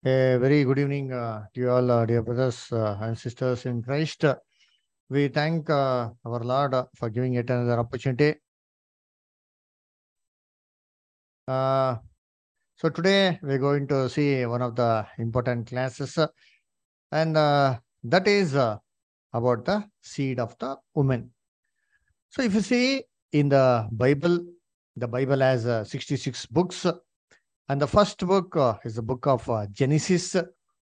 A very good evening to you all, dear brothers and sisters in Christ. We thank our Lord for giving yet another opportunity. Uh, so today we're going to see one of the important classes, and that is about the seed of the woman. So if you see in the Bible has 66 books, and the first book is the book of Genesis.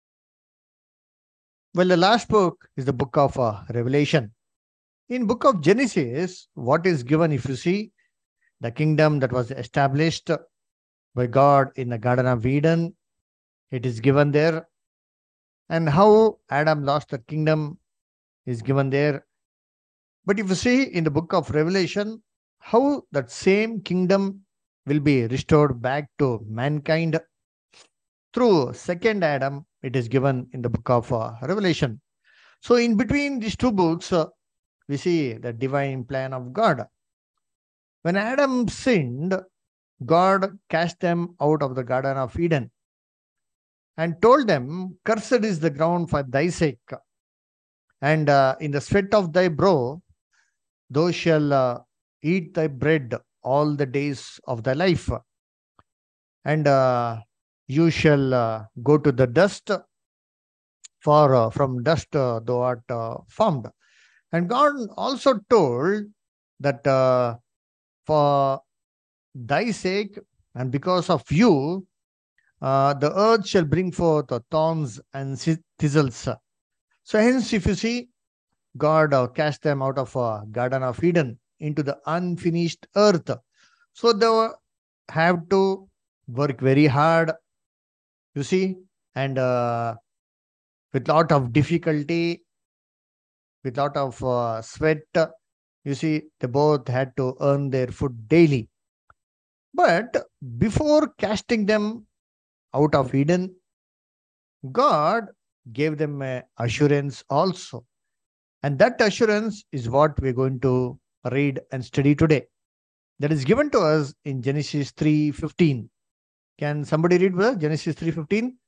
Well, the last book is the book of Revelation. In book of Genesis, what is given, if you see, the kingdom that was established by God in the Garden of Eden, it is given there. And how Adam lost the kingdom is given there. But if you see in the book of Revelation, how that same kingdom will be restored back to mankind through second Adam, it is given in the book of Revelation. So in between these two books, we see the divine plan of God. When Adam sinned, God cast them out of the Garden of Eden and told them, "Cursed is the ground for thy sake, and in the sweat of thy brow thou shalt eat thy bread all the days of thy life, and you shall go to the dust, for from dust thou art formed." And God also told that for thy sake and because of you, the earth shall bring forth thorns and thistles. So, hence, if you see, God cast them out of Garden of Eden into the unfinished earth. So, they have to work very hard, you see, and with lot of difficulty, with lot of sweat. You see, they both had to earn their food daily. But before casting them out of Eden, God gave them assurance also. And that assurance is what we're going to read and study today. That is given to us in Genesis 3:15. Can somebody read with us? Genesis 3:15?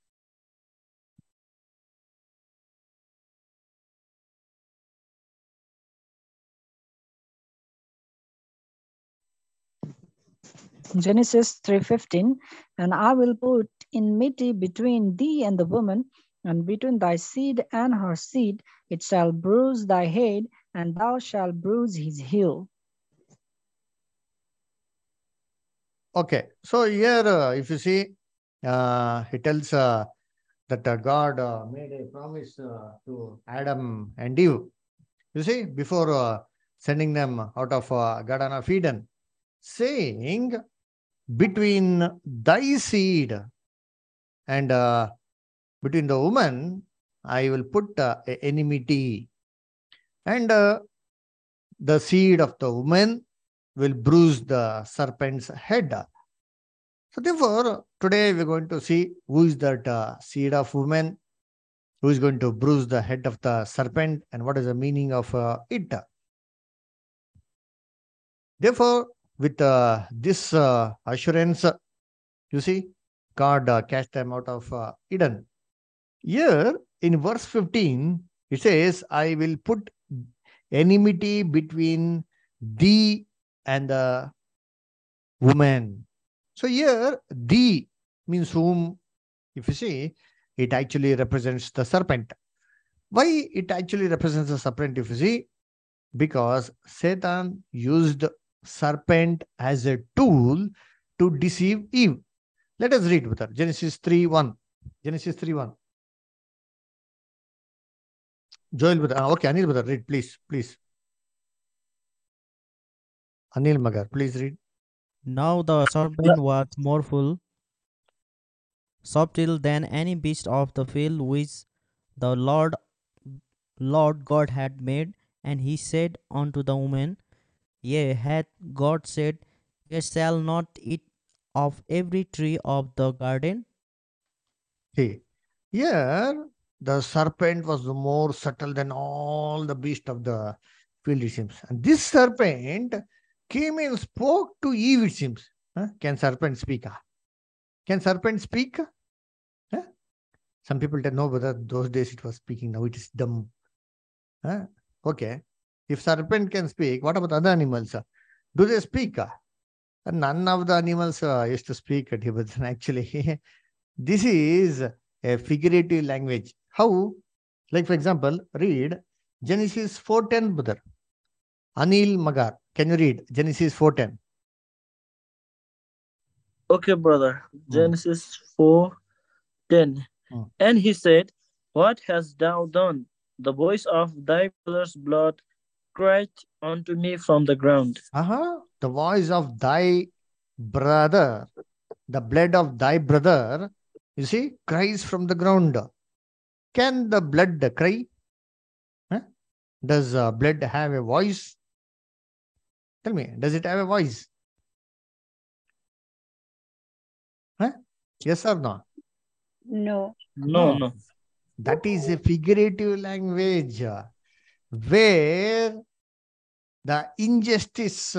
Genesis 3:15, and I will put enmity between thee and the woman, and between thy seed and her seed. It shall bruise thy head, and thou shalt bruise his heel. Okay. So here, if you see, it tells that God made a promise to Adam and Eve. You see, before sending them out of Garden of Eden, saying, between thy seed and between the woman, I will put a enmity, and the seed of the woman will bruise the serpent's head. So, therefore, today we're going to see who is that seed of woman, who is going to bruise the head of the serpent, and what is the meaning of it. Therefore, with this assurance, you see, God cast them out of Eden. Here in verse 15, it says, I will put enmity between thee and the woman. So here, thee means whom, if you see, it actually represents the serpent. Why it actually represents the serpent, if you see? Because Satan used serpent as a tool to deceive Eve. Let us read with her. Genesis 3:1. Genesis 3:1. Joel with okay, Anil with her. Read, please, please. Anil Magar, please read. Now the serpent was more subtle than any beast of the field which the Lord God had made, and he said unto the woman, Yea, hath God said, Ye shall not eat of every tree of the garden? See, here the serpent was more subtle than all the beasts of the field, it seems. And this serpent came and spoke to Eve, it seems. Huh? Can serpent speak? Can serpent speak? Huh? Some people don't know whether those days it was speaking, now it is dumb. Huh? Okay. If serpent can speak, what about other animals? Do they speak? None of the animals used to speak at Tibetan. Actually, this is a figurative language. How? Like, for example, read Genesis 4:10, brother. Anil Magar. Can you read Genesis 4:10? Okay, brother. Hmm. Genesis 4:10. Hmm. And he said, what hast thou done? The voice of thy brother's blood cried unto me from the ground. The voice of thy brother, the blood of thy brother, you see, cries from the ground. Can the blood cry? Huh? Does blood have a voice? Tell me, does it have a voice? Huh? Yes or no? No. No, No. no. That is a figurative language where the injustice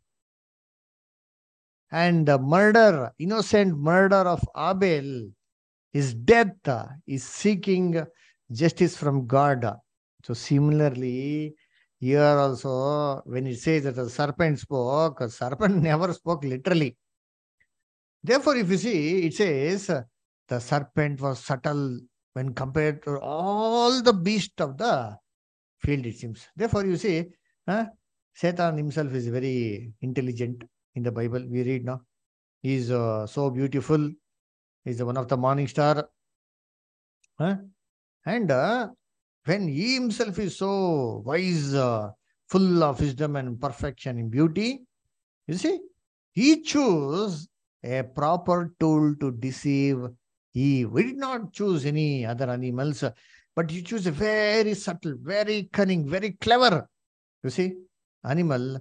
and the murder, innocent murder of Abel, his death is seeking justice from God. So similarly, here also, when it says that the serpent spoke, a serpent never spoke literally. Therefore, if you see, it says the serpent was subtle when compared to all the beasts of the field, it seems. Therefore, you see, Satan himself is very intelligent in the Bible. We read now. He is so beautiful. He is one of the morning star. Huh? And when he himself is so wise, full of wisdom and perfection in beauty, you see, he chose a proper tool to deceive Eve. We did not choose any other animals, but he chose a very subtle, very cunning, very clever, you see, animal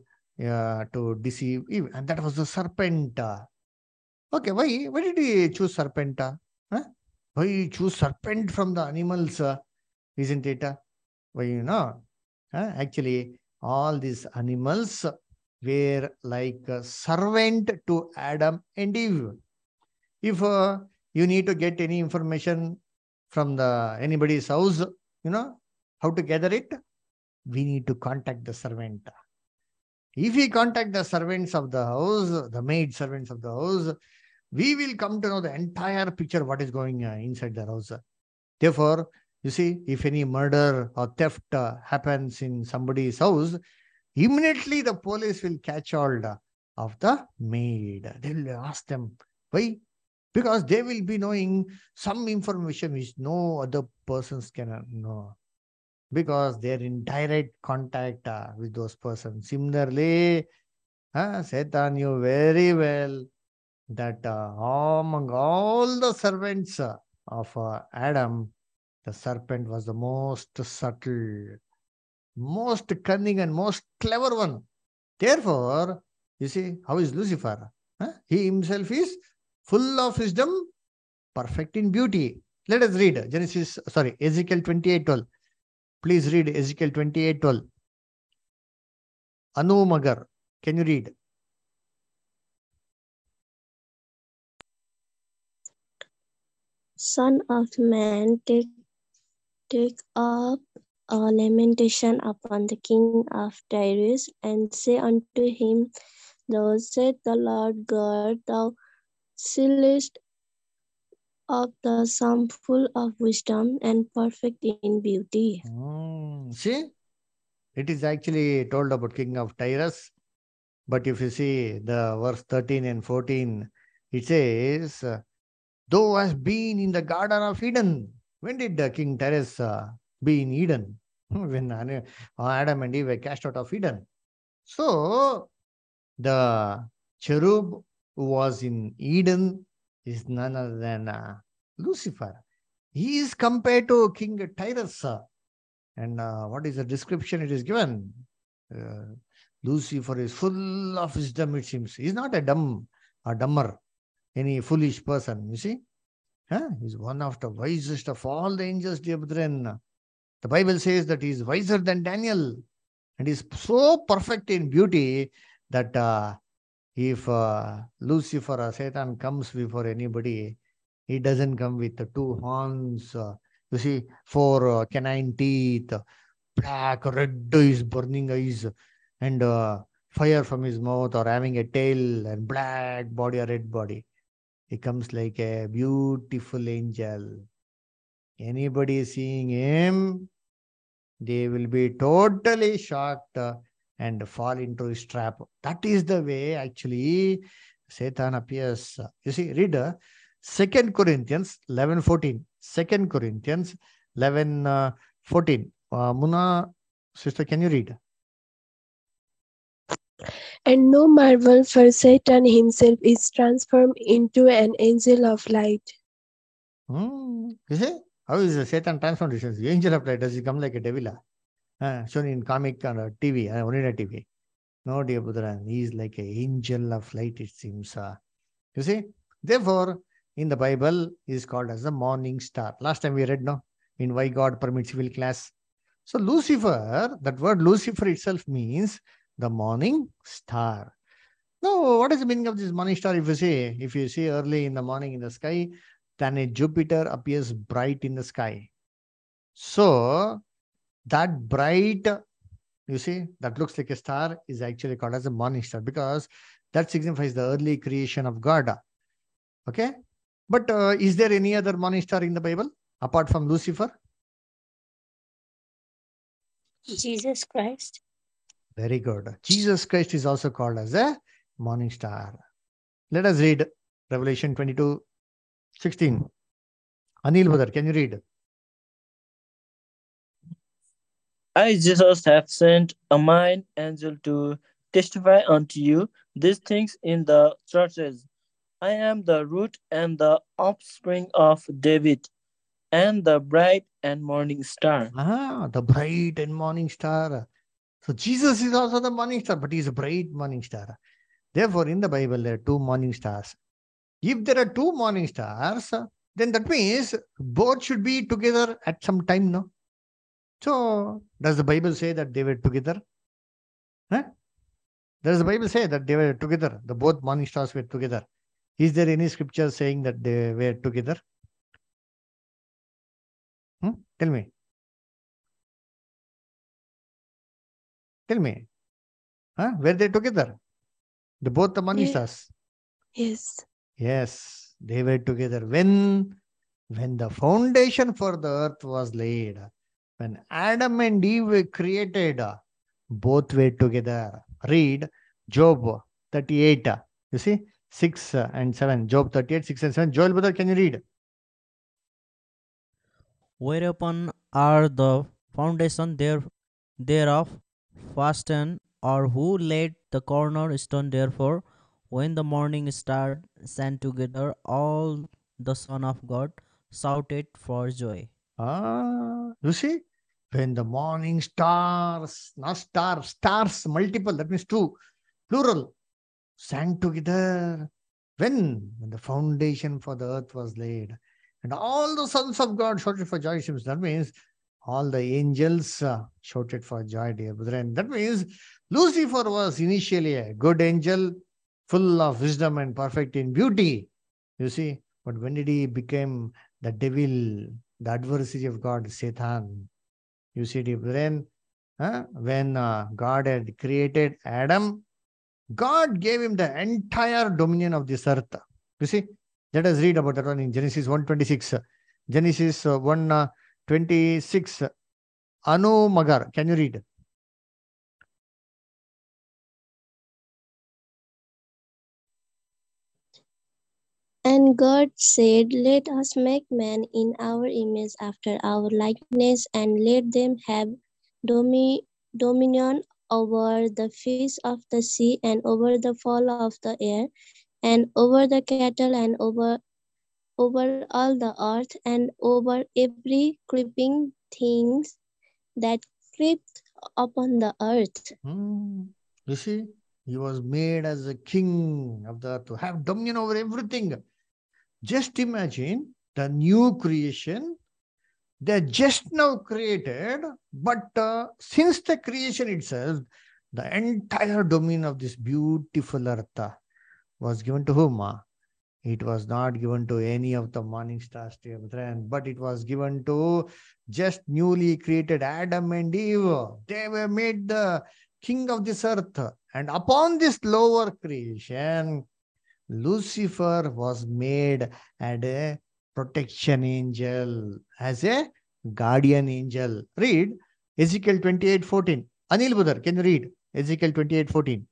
to deceive Eve. And that was the serpent. Okay, why? Why did he choose serpent? Huh? Why he choose serpent from the animals? Isn't it? Why you know? Actually, all these animals were like a servant to Adam and Eve. If you need to get any information from the anybody's house, how to gather it, we need to contact the servant. If we contact the servants of the house, the maid servants of the house, we will come to know the entire picture what is going inside the house. Therefore, you see, if any murder or theft happens in somebody's house, immediately the police will catch hold of the maid. They will ask them, why? Because they will be knowing some information which no other persons can know. Because they're in direct contact with those persons. Similarly, Satan knew very well that among all the servants of Adam, the serpent was the most subtle, most cunning, and most clever one. Therefore, you see, how is Lucifer? He himself is full of wisdom, perfect in beauty. Let us read Ezekiel 28:12. Please read Ezekiel 28:12. Anu Magar, can you read? Son of man, take up a lamentation upon the king of Tyrus, and say unto him, thus saith the Lord God, thou sealest up the sum full of wisdom and perfect in beauty. See, it is actually told about king of Tyrus. But if you see the verse 13 and 14, it says, thou hast been in the Garden of Eden. When did King Tyrus be in Eden? When Adam and Eve were cast out of Eden. So, the cherub who was in Eden is none other than Lucifer. He is compared to King Tyrus. And what is the description it is given? Uh, Lucifer is full of wisdom, it seems. He's not a dumber, any foolish person, you see. He's one of the wisest of all the angels, dear brethren. The Bible says that he is wiser than Daniel. And is so perfect in beauty that if Lucifer or Satan comes before anybody, He doesn't come with the two horns, you see, four canine teeth, black, red eyes, burning eyes, and fire from his mouth, or having a tail and black body or red body. He comes like a beautiful angel. Anybody seeing him, they will be totally shocked and fall into his trap. That is the way actually Satan appears. You see, read 2 Corinthians 11:14. 2 Corinthians 11:14. Muna, sister, can you read? And no marvel, for Satan himself is transformed into an angel of light. You see, how is Satan transformed? The angel of light, does he come like a devil? Shown in comic and TV, only on TV. No, dear Buddha, he is like an angel of light, it seems. You see, therefore, in the Bible, he is called as the morning star. Last time we read, no, in Why God Permits Evil class. So, Lucifer, that word Lucifer itself means the morning star. Now, what is the meaning of this morning star? If you see early in the morning in the sky, then a Jupiter appears bright in the sky. So, that bright, you see, that looks like a star is actually called as a morning star because that signifies the early creation of God. Okay? But is there any other morning star in the Bible apart from Lucifer? Jesus Christ. Very good. Jesus Christ is also called as a morning star. Let us read Revelation 22:16. Anil Badar, can you read? I, Jesus, have sent a mine angel to testify unto you these things in the churches. I am the root and the offspring of David, and the bright and morning star. The bright and morning star. So Jesus is also the morning star, but he is a bright morning star. Therefore, in the Bible, there are two morning stars. If there are two morning stars, then that means both should be together at some time, no? So, does the Bible say that they were together? Huh? Does the Bible say that they were together? The both morning stars were together. Is there any scripture saying that they were together? Tell me. Tell me. Were they together? Both the morning stars? Yes. Yes, they were together. When the foundation for the earth was laid, when Adam and Eve were created, both were together. Read Job 38. You see, 6 and 7. Job 38, 6 and 7. Joel brother, can you read? Whereupon are the foundation thereof fastened, or who laid the cornerstone therefore? When the morning star sang together, all the Son of God shouted for joy. You see, when the morning stars, not stars, stars, multiple, that means two, plural, sang together. When the foundation for the earth was laid, and all the sons of God shouted for joy. That means all the angels shouted for joy, dear brethren. That means Lucifer was initially a good angel, full of wisdom and perfect in beauty. You see, but when did he become the devil, the adversary of God, Satan? You see, dear brethren, when God had created Adam, God gave him the entire dominion of this earth. You see, let us read about that one in Genesis 1:26. Genesis 1:26. Anu Magar, can you read? And God said, let us make man in our image after our likeness, and let them have dominion over the fish of the sea, and over the fowl of the air, and over the cattle, and over all the earth, and over every creeping thing that creepeth upon the earth. You see, he was made as a king of the earth to have dominion over everything. Just imagine the new creation. They're just now created, but since the creation itself, the entire domain of this beautiful earth was given to whom? It was not given to any of the morning stars, dear brethren, but it was given to just newly created Adam and Eve. They were made the king of this earth. And upon this lower creation, Lucifer was made as a protection angel, as a guardian angel. Read Ezekiel 28:14. Anil Budar, can you read Ezekiel 28:14?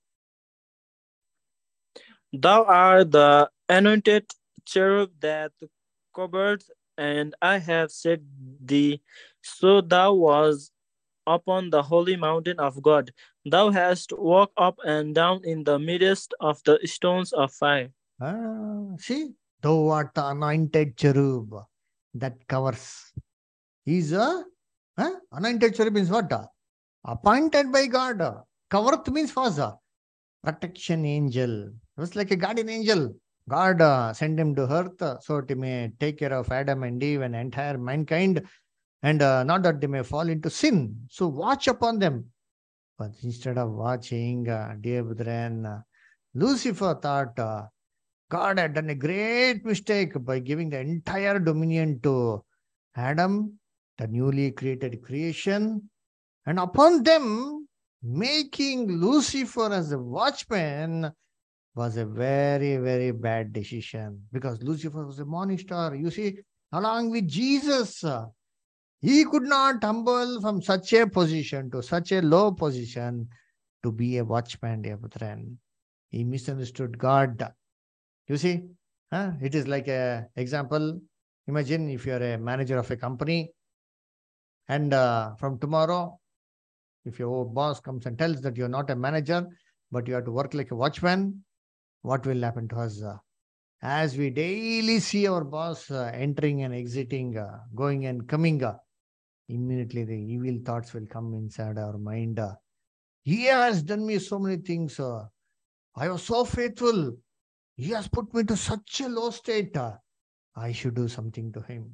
Thou art the anointed cherub that covered, and I have set thee. So thou was upon the holy mountain of God. Thou hast walked up and down in the midst of the stones of fire. See, thou art the anointed cherub that covers. He's a anointed cherub means what? Appointed by God. Covered means was a protection angel. It was like a guardian angel. God sent him to earth so he may take care of Adam and Eve and entire mankind, and not that they may fall into sin. So watch upon them. But instead of watching, dear brethren, Lucifer thought God had done a great mistake by giving the entire dominion to Adam, the newly created creation, and upon them making Lucifer as a watchman was a very, very bad decision, because Lucifer was a morning star. You see, along with Jesus, he could not humble from such a position to such a low position to be a watchman, dear brethren. He misunderstood God. You see, it is like a example. Imagine if you are a manager of a company, and from tomorrow, if your boss comes and tells that you're not a manager, but you have to work like a watchman, what will happen to us? As we daily see our boss entering and exiting, going and coming, immediately the evil thoughts will come inside our mind. He has done me so many things. I was so faithful. He has put me to such a low state. I should do something to him.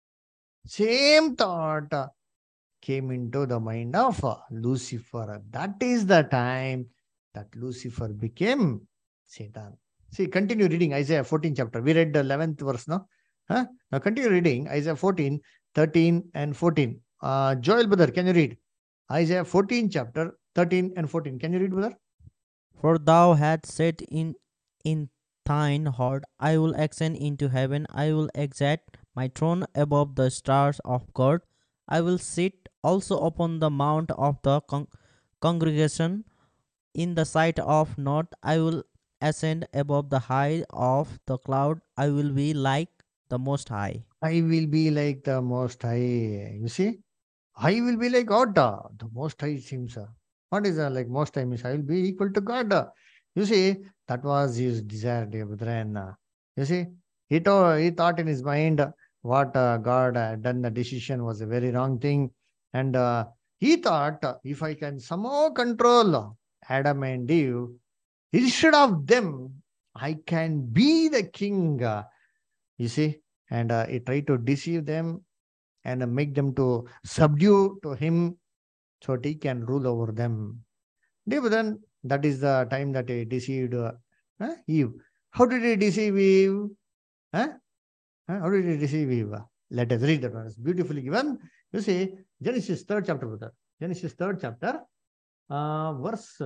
Same thought came into the mind of Lucifer. That is the time that Lucifer became Satan. See, continue reading Isaiah 14 chapter. We read the 11th verse now. Now continue reading Isaiah 14, 13 and 14. Joel brother, can you read? Isaiah 14 chapter 13 and 14. Can you read, brother? For thou hast said in thine heart, I will ascend into heaven, I will exalt my throne above the stars of God, I will sit also upon the mount of the congregation, in the sight of north, I will ascend above the height of the cloud, I will be like the Most High. I will be like the Most High. You see, I will be like God. The Most High seems. What is like Most High means? I will be equal to God. You see, that was his desire, dear brethren. You see, he thought in his mind what God had done, the decision was a very wrong thing. And he thought if I can somehow control Adam and Eve, instead of them, I can be the king. You see, and he tried to deceive them and make them to subdue to him so that he can rule over them. But then that is the time that he deceived Eve. How did he deceive Eve? Huh? How did he deceive Eve? Let us read that one. It's beautifully given. You see, Genesis 3rd chapter, brother. Genesis 3rd chapter, verse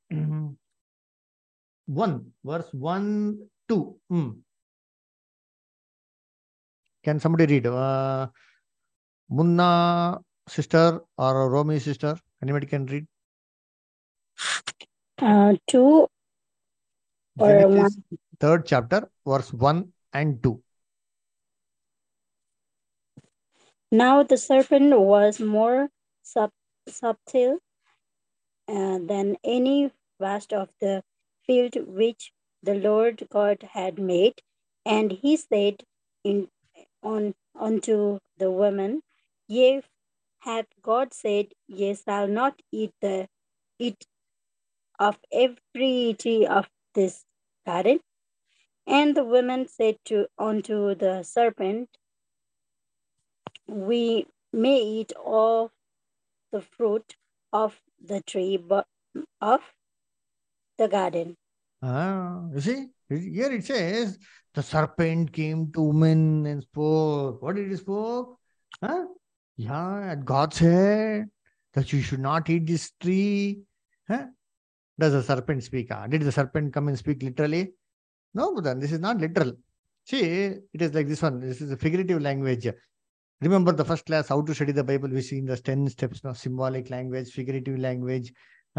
1, verse 1, 2. Can somebody read? Munna sister or Romi sister? Anybody can read? 2 or Genesis 1. 3rd chapter, verse 1 and 2. Now the serpent was more subtle than any beast of the field which the Lord God had made. And he said unto the woman, Yea, hath God said, Ye shall not eat of every tree of this garden? And the woman said unto the serpent, We may eat of the fruit of the tree of the garden. You see, Here it says, the serpent came to woman and spoke. What did he spoke? Huh? Yeah, and God said that you should not eat this tree. Huh? Does the serpent speak? Did the serpent come and speak literally? No, Buddha, this is not literal. See, it is like this one. This is a figurative language. Remember the first class, how to study the Bible, we see in the 10 steps, no? Symbolic language, figurative language.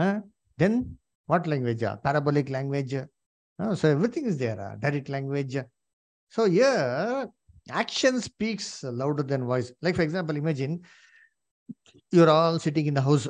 Then what language? Parabolic language. So everything is there. Direct language. So here, action speaks louder than voice. Like for example, imagine you're all sitting in the house.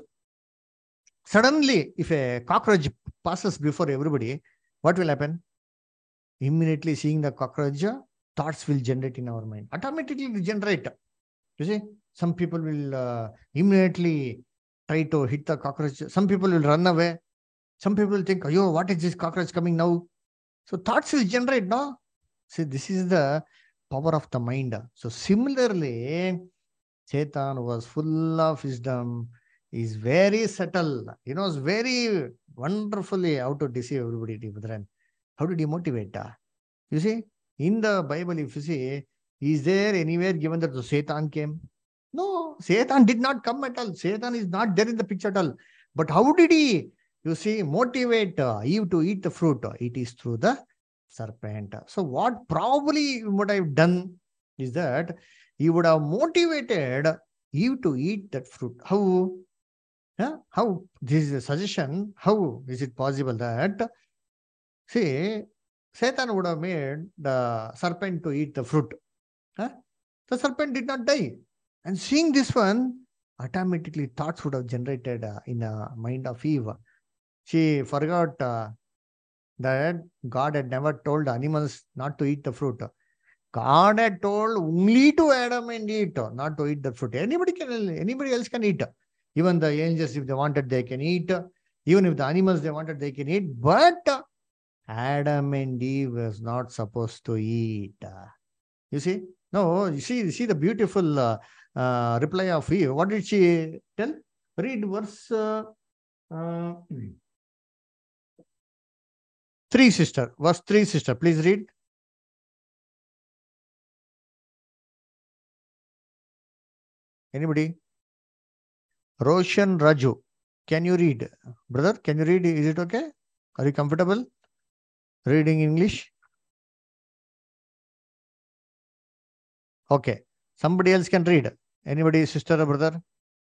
Suddenly, if a cockroach passes before everybody, what will happen? Immediately seeing the cockroach, thoughts will generate in our mind. Automatically will generate. You see, some people will immediately try to hit the cockroach. Some people will run away. Some people will think, "Yo, what is this cockroach coming now?" So thoughts will generate, no? See, this is the power of the mind. So similarly, Satan was full of wisdom, is very subtle. He knows very wonderfully how to deceive everybody. Brethren. How did he motivate? You see, in the Bible, if you see, is there anywhere given that the Satan came? No, Satan did not come at all. Satan is not there in the picture at all. But how did he, you see, motivate Eve to eat the fruit? It is through the serpent. So what probably would have done is that he would have motivated Eve to eat that fruit. How? Yeah? How? This is a suggestion. How is it possible that, see, Satan would have made the serpent to eat the fruit. Huh? The serpent did not die. And seeing this one, automatically thoughts would have generated in the mind of Eve. She forgot that God had never told animals not to eat the fruit. God had told only to Adam and eat, not to eat the fruit. Anybody else can eat. Even the angels, if they wanted, they can eat. Even if the animals they wanted, they can eat. But Adam and Eve was not supposed to eat. You see? No, you see the beautiful reply of Eve. What did she tell? Read verse 3, sister. Verse 3, sister. Please read. Anybody? Roshan Raju. Can you read? Brother, can you read? Is it okay? Are you comfortable reading English? Okay. Somebody else can read. Anybody, sister or brother?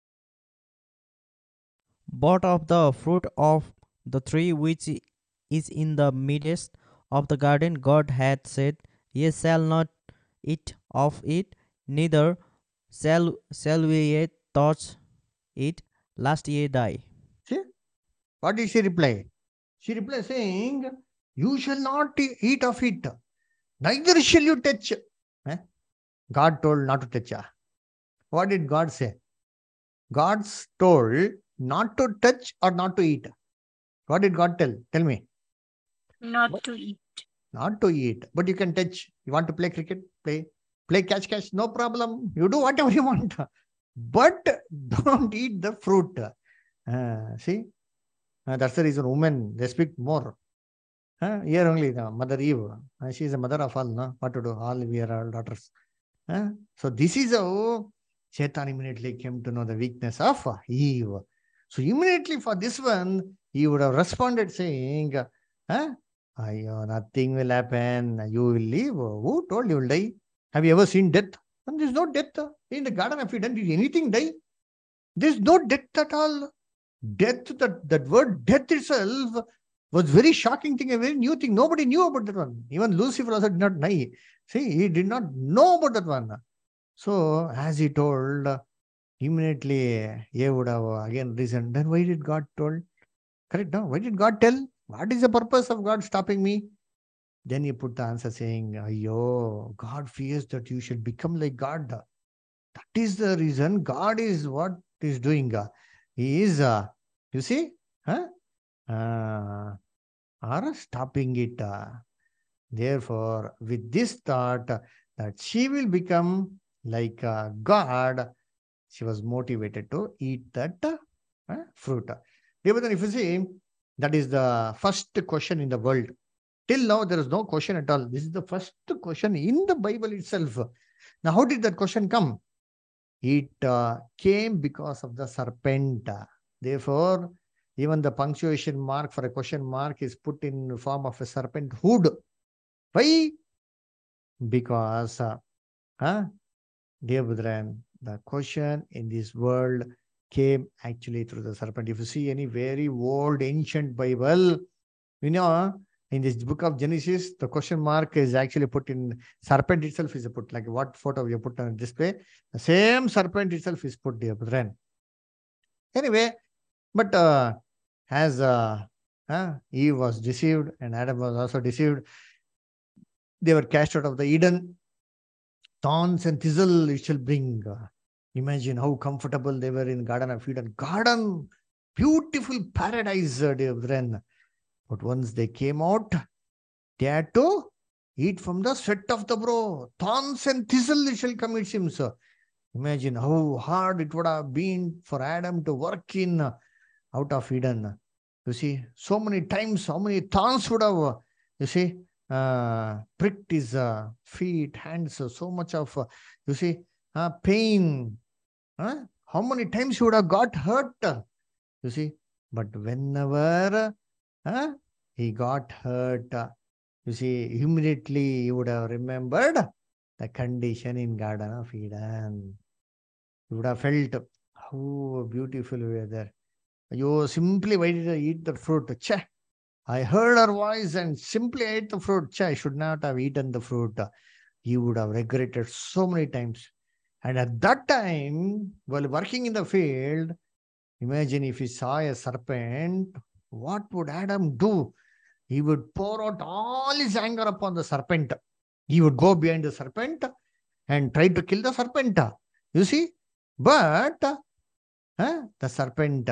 But of the fruit of the tree which is in the midst of the garden, God hath said, Ye shall not eat of it, neither shall we yet touch it, lest ye die. See? What did she reply? She replied saying, you shall not eat of it, neither shall you touch. God told not to touch. What did God say? God told not to touch or not to eat. What did God tell? Tell me. Not to eat. Not to eat, but you can touch. You want to play cricket? Play catch, no problem. You do whatever you want. But don't eat the fruit. See? That's the reason women, they speak more. Here only the mother Eve. She is the mother of all. No? What to do? All we are all daughters. So this is how Satan immediately came to know the weakness of Eve. So immediately for this one, he would have responded saying, nothing will happen. You will live. Who told you will die? Have you ever seen death? And there's no death. In the Garden of Eden, did anything die? There's no death at all. Death, that word death itself was very shocking thing, a very new thing. Nobody knew about that one. Even Lucifer also did not know. See, he did not know about that one. So, as he told, immediately he would have again reasoned. Then why did God told? Correct, no? Why did God tell? What is the purpose of God stopping me? Then he put the answer saying, Ayo, God fears that you should become like God. That is the reason God is what is doing. He is, you see, or stopping it. Therefore, with this thought that she will become like God, she was motivated to eat that fruit. If you see, that is the first question in the world. Till now, there is no question at all. This is the first question in the Bible itself. Now, how did that question come? It came because of the serpent. Therefore, even the punctuation mark for a question mark is put in form of a serpent hood. Why? Because, dear brethren, the question in this world came actually through the serpent. If you see any very old ancient Bible, you know, in this book of Genesis, the question mark is actually put in serpent itself is put, like what photo you put on display. The same serpent itself is put, dear brethren. Anyway, but as Eve was deceived and Adam was also deceived, they were cast out of the Eden. Thorns and thistle it shall bring. Imagine how comfortable they were in Garden of Eden. Garden, beautiful paradise, dear brethren. But once they came out, they had to eat from the sweat of the brow. Thorns and thistle it shall come, it seems. Imagine how hard it would have been for Adam to work in out of Eden. You see, so many times, how many thorns would have, you see, pricked his feet, hands, so much of, you see, pain. How many times he would have got hurt, you see. But whenever he got hurt, you see, immediately he would have remembered the condition in Garden of Eden. You would have felt how beautiful we were there. You simply, why did I eat the fruit? Che, I heard her voice and simply ate the fruit. Che, I should not have eaten the fruit. You would have regretted so many times. And at that time, while working in the field, imagine if he saw a serpent, what would Adam do? He would pour out all his anger upon the serpent. He would go behind the serpent and try to kill the serpent. You see? But the serpent,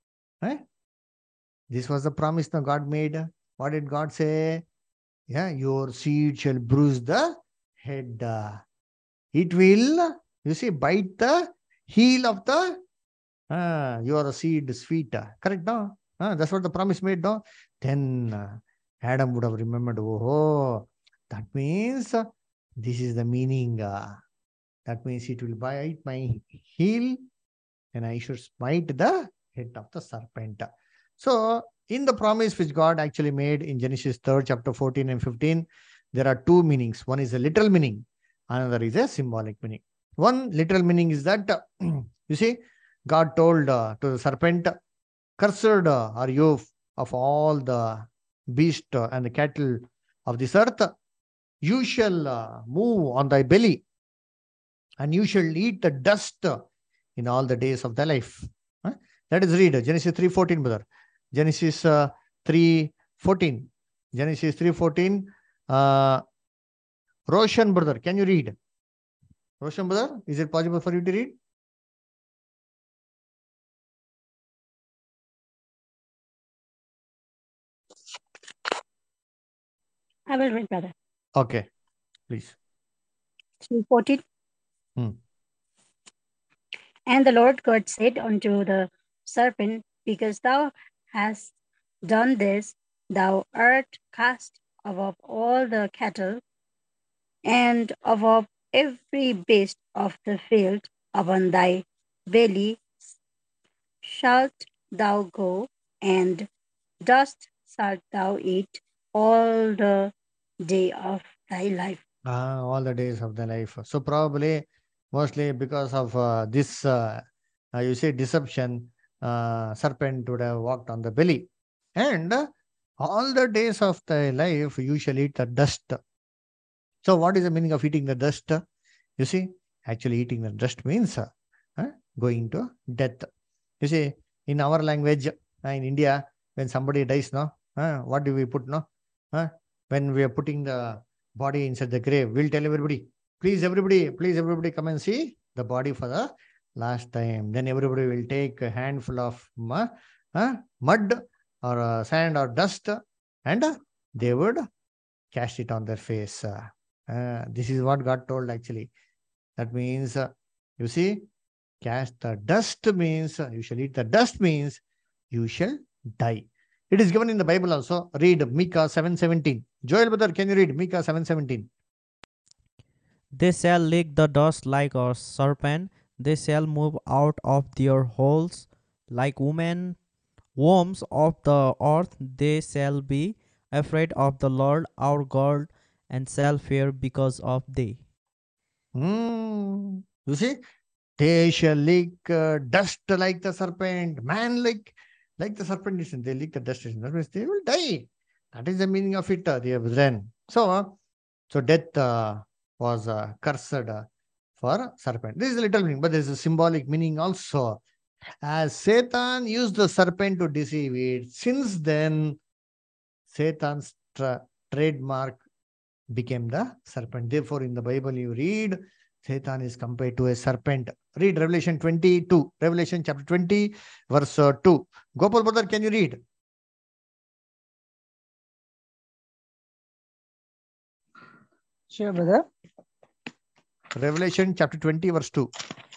this was the promise that God made. What did God say? Yeah, your seed shall bruise the head. It will, you see, bite the heel of the your seed sweet. Correct, no? That's what the promise made, no? Then Adam would have remembered, oh, that means this is the meaning. That means it will bite my heel and I should smite the head of the serpent. So, in the promise which God actually made in Genesis 3rd chapter 14 and 15, there are two meanings. One is a literal meaning, another is a symbolic meaning. One literal meaning is that, you see, God told to the serpent, cursed are you of all the beasts and the cattle of this earth. You shall move on thy belly and you shall eat the dust in all the days of thy life. Let us read Genesis 3:14, brother. Genesis 3:14. Genesis 3:14. Roshan, brother, can you read? Roshan, brother, is it possible for you to read? I will read, brother. Okay, please. 3:14. And the Lord God said unto the serpent, because thou hast done this, thou art cast above all the cattle and above every beast of the field. Upon thy belly shalt thou go, and dust shalt thou eat all the day of thy life. All the days of the life. So probably, mostly because of this, you say deception, serpent would have walked on the belly. And all the days of thy life, you shall eat the dust. So what is the meaning of eating the dust? You see, actually eating the dust means going to death. You see, in our language, in India, when somebody dies, no, what do we put, no? When we are putting the body inside the grave, we'll tell everybody, please everybody come and see the body for the last time. Then everybody will take a handful of mud or sand or dust and they would cast it on their face. This is what God told actually. That means, you see, cast the dust means, you shall eat the dust means you shall die. It is given in the Bible also. Read Micah 7:17. Joel brother, can you read Micah 7:17? They shall lick the dust like a serpent. They shall move out of their holes like women, worms of the earth. They shall be afraid of the Lord our God and shall fear because of thee. You see, they shall lick dust like the serpent. Man, like the serpent is, they lick the dust. That means they will die. That is the meaning of it. They have then. So death was cursed for serpent. This is a little meaning, but there is a symbolic meaning also. As Satan used the serpent to deceive it, since then, Satan's trademark became the serpent. Therefore, in the Bible, you read, Satan is compared to a serpent. Read Revelation 22, Revelation chapter 20, verse 2. Gopal brother, can you read? Sure, brother. Revelation chapter 20, verse 2.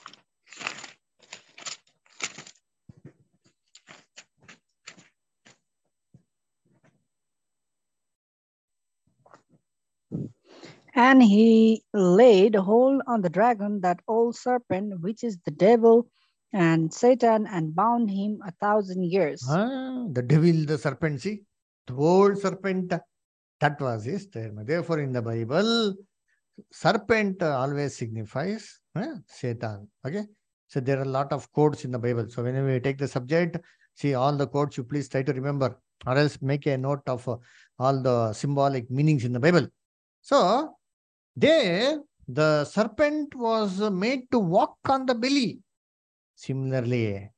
And he laid hold on the dragon, that old serpent, which is the devil and Satan, and bound him 1,000 years. The devil, the serpent, see? The old serpent, that was his term. Therefore, in the Bible, serpent always signifies Satan. Okay? So there are a lot of quotes in the Bible. So whenever you take the subject, see all the quotes, you please try to remember, or else make a note of all the symbolic meanings in the Bible. So there, the serpent was made to walk on the belly. Similarly,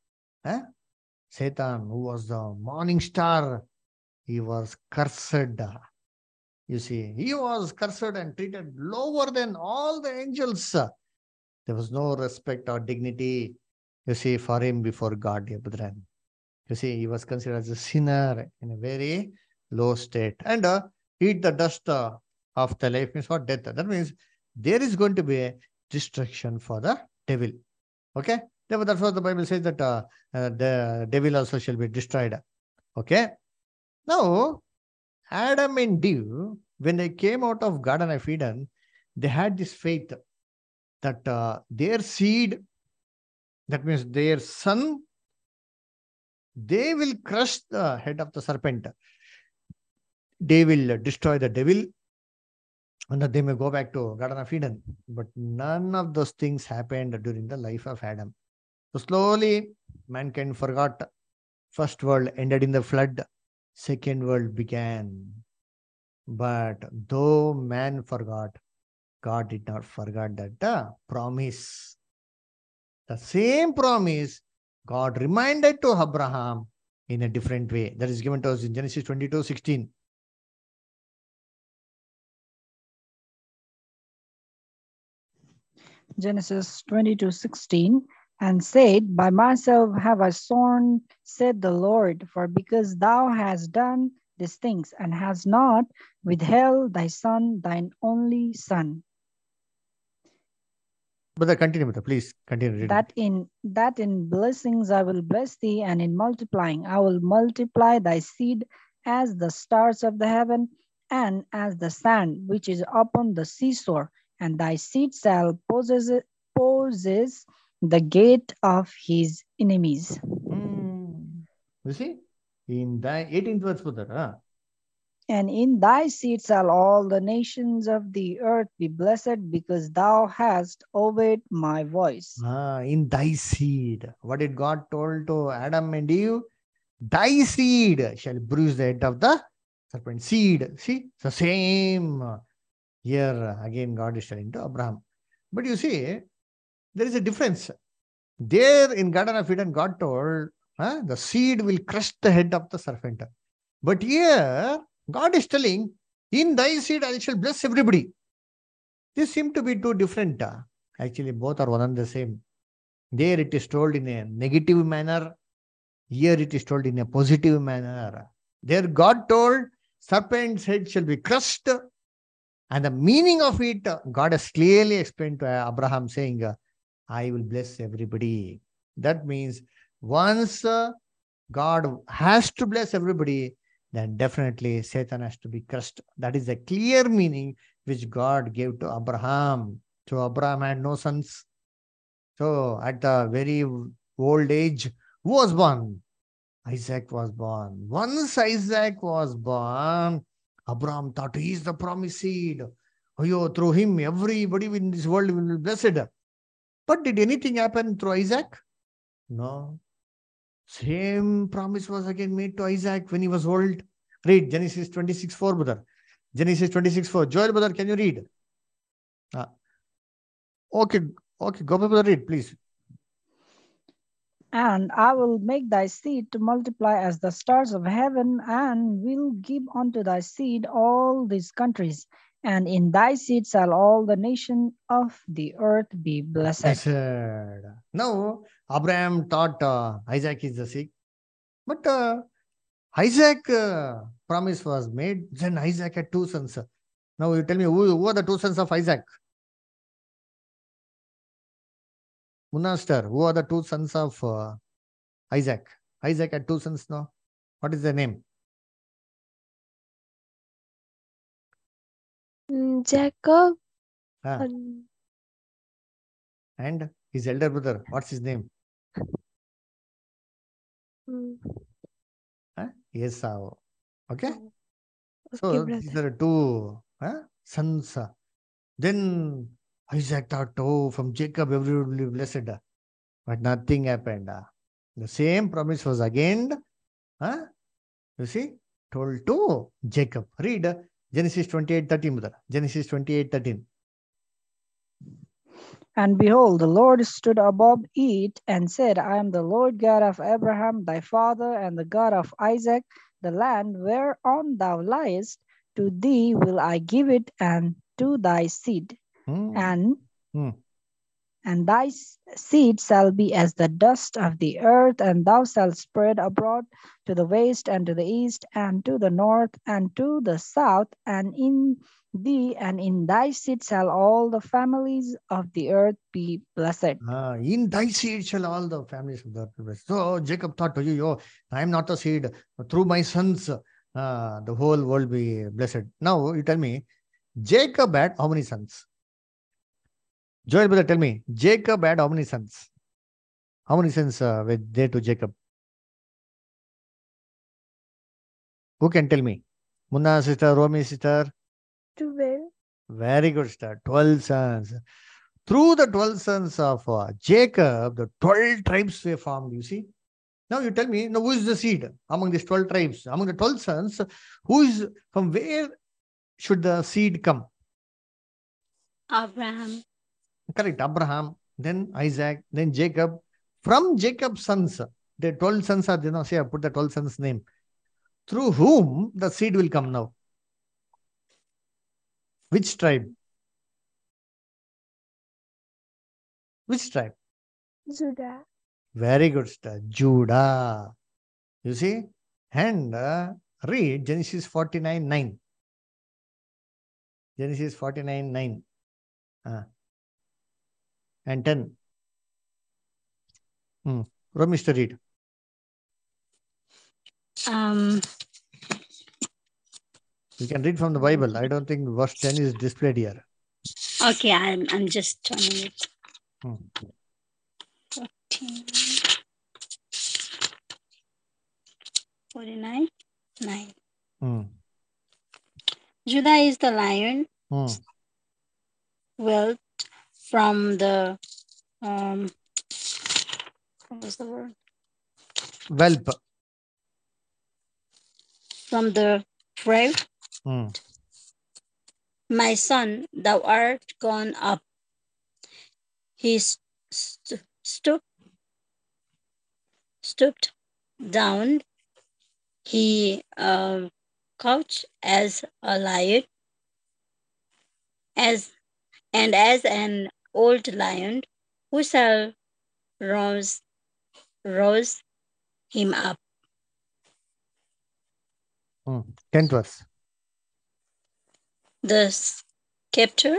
Satan, who was the morning star, he was cursed. You see, he was cursed and treated lower than all the angels. There was no respect or dignity, you see, for him before God, dear brethren. You see, he was considered as a sinner in a very low state. And eat the dust of the life means what? Death. That means there is going to be a destruction for the devil. Okay? Therefore, that's what the Bible says, that the devil also shall be destroyed. Okay? Now, Adam and Eve, when they came out of Garden of Eden, they had this faith that their seed, that means their son, they will crush the head of the serpent. They will destroy the devil, and they may go back to Garden of Eden. But none of those things happened during the life of Adam. So slowly, mankind forgot. First world ended in the flood. Second world began. But though man forgot, God did not forget that promise. The same promise God reminded to Abraham in a different way. That is given to us in Genesis 22:16. Genesis 22:16, and said, By myself have I sworn, said the Lord, for because thou hast done these things, and hast not withheld thy son, thine only son. Brother, continue, brother. Please continue reading. That in blessings I will bless thee, and in multiplying I will multiply thy seed as the stars of the heaven, and as the sand which is upon the seashore, and thy seed shall possess the gate of his enemies. You see, in the 18th verse, brother. And in thy seed shall all the nations of the earth be blessed, because thou hast obeyed my voice. In thy seed. What did God told to Adam and Eve? Thy seed shall bruise the head of the serpent. Seed. See, it's the same. Here again, God is telling to Abraham. But you see, there is a difference. There in Garden of Eden, God told, the seed will crush the head of the serpent. But here, God is telling, in thy seed I shall bless everybody. This seem to be two different. Actually, both are one and the same. There it is told in a negative manner. Here it is told in a positive manner. There God told, serpent's head shall be crushed. And the meaning of it, God has clearly explained to Abraham, saying, I will bless everybody. That means once God has to bless everybody, then definitely Satan has to be crushed. That is the clear meaning which God gave to Abraham. So Abraham had no sons. So at the very old age, who was born? Isaac was born. Once Isaac was born, Abraham thought he is the promised seed. Oh, through him, everybody in this world will be blessed. But did anything happen through Isaac? No. Same promise was again made to Isaac when he was old. Read Genesis 26:4, brother. Genesis 26:4. Joel, brother, can you read? Okay, okay, go, brother, read, please. And I will make thy seed to multiply as the stars of heaven, and will give unto thy seed all these countries. And in thy seed shall all the nation of the earth be blessed. Blessed. Now, Abraham thought Isaac is the seed. But Isaac promise was made. Then Isaac had two sons. Now you tell me who are the two sons of Isaac? Munaster, who are the two sons of Isaac? Isaac had two sons now. What is their name? Jacob Ah, and his elder brother. What's his name? Esau. Okay. So these are two sons. Then Isaac thought, oh, from Jacob everyone will be blessed. But nothing happened. The same promise was again, you see, told to Jacob. Read Genesis 28:13, brother. Genesis 28:13. And behold, the Lord stood above it and said, I am the Lord God of Abraham thy father, and the God of Isaac. The land whereon thou liest, to thee will I give it, and to thy seed. And thy seed shall be as the dust of the earth, and thou shalt spread abroad to the west and to the east and to the north and to the south, and in thee and in thy seed shall all the families of the earth be blessed. In thy seed shall all the families of the earth be blessed. So Jacob thought, I am not a seed. Through my sons, the whole world be blessed. Now you tell me, Jacob had how many sons? Joel, brother, tell me, Jacob had how many sons? How many sons were there to Jacob? Who can tell me? Munna sister, Romi sister? 12. Very good, sister. 12 sons. Through the 12 sons of Jacob, the 12 tribes were formed, you see. Now you tell me, now who is the seed among these 12 tribes? Among the 12 sons, from where should the seed come? Abraham. Correct, Abraham, then Isaac, then Jacob. From Jacob's sons, the 12 sons are, say I put the 12 sons name. Through whom the seed will come now? Which tribe? Which tribe? Judah. Very good, sir. Judah. You see? And read Genesis 49:9. Genesis 49:9 and 10. Mr. Read. You can read from the Bible. I don't think verse 10 is displayed here. Okay, I'm just turning it. 49:9. Judah is the lion, wealth from the what was the word? Whelp. From the grave. My son, thou art gone up. He stooped down. He couched as a lion, as an old lion, who shall rouse him up. 10th verse. The scepter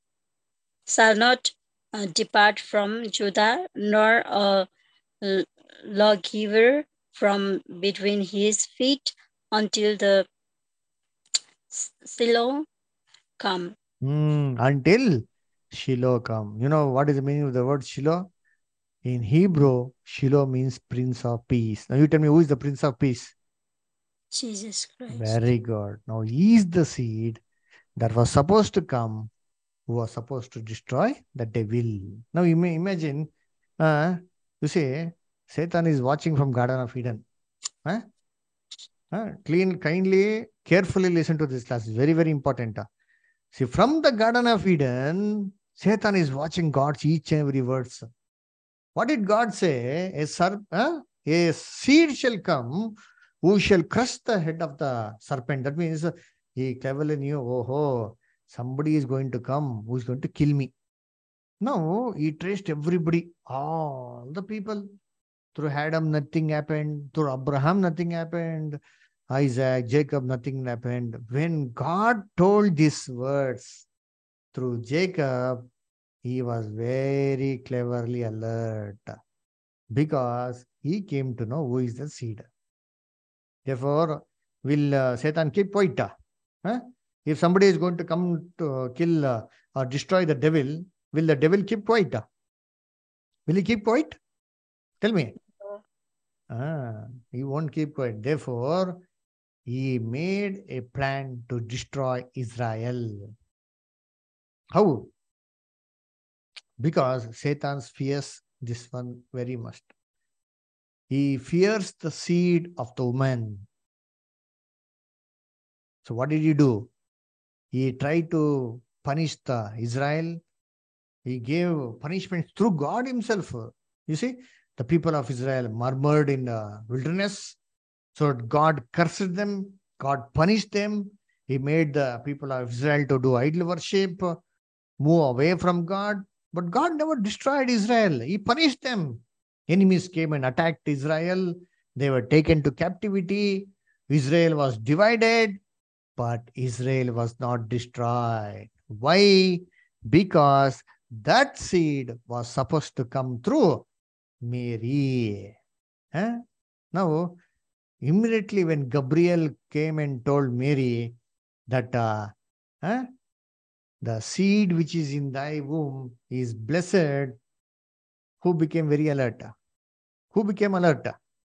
shall not depart from Judah, nor a lawgiver from between his feet until the Shiloh come. Until Shiloh come. You know what is the meaning of the word Shiloh? In Hebrew, Shiloh means Prince of Peace. Now you tell me, who is the Prince of Peace? Jesus Christ. Very good. Now he is the seed that was supposed to come, who was supposed to destroy the devil. Now you may imagine, you say, Satan is watching from Garden of Eden. Huh? Kindly, carefully listen to this class. It's very, very important. See, from the Garden of Eden, Satan is watching God's each and every words. What did God say? A seed shall come who shall crush the head of the serpent. That means he cleverly knew, oh, somebody is going to come who is going to kill me. Now he traced everybody, all the people. Through Adam, nothing happened. Through Abraham, nothing happened. Isaac, Jacob, nothing happened. When God told these words through Jacob, he was very cleverly alert because he came to know who is the seed. Therefore, will Satan keep quiet? Huh? If somebody is going to come to kill or destroy the devil, will the devil keep quiet? Will he keep quiet? Tell me. He won't keep quiet. Therefore, he made a plan to destroy Israel. How? Because Satan fears this one very much. He fears the seed of the woman. So what did he do? He tried to punish the Israel. He gave punishment through God himself. You see, the people of Israel murmured in the wilderness. So God cursed them. God punished them. He made the people of Israel to do idol worship, move away from God. But God never destroyed Israel. He punished them. Enemies came and attacked Israel. They were taken to captivity. Israel was divided, but Israel was not destroyed. Why? Because that seed was supposed to come through Mary. Now, immediately when Gabriel came and told Mary that the seed which is in thy womb is blessed, who became very alert? Who became alert?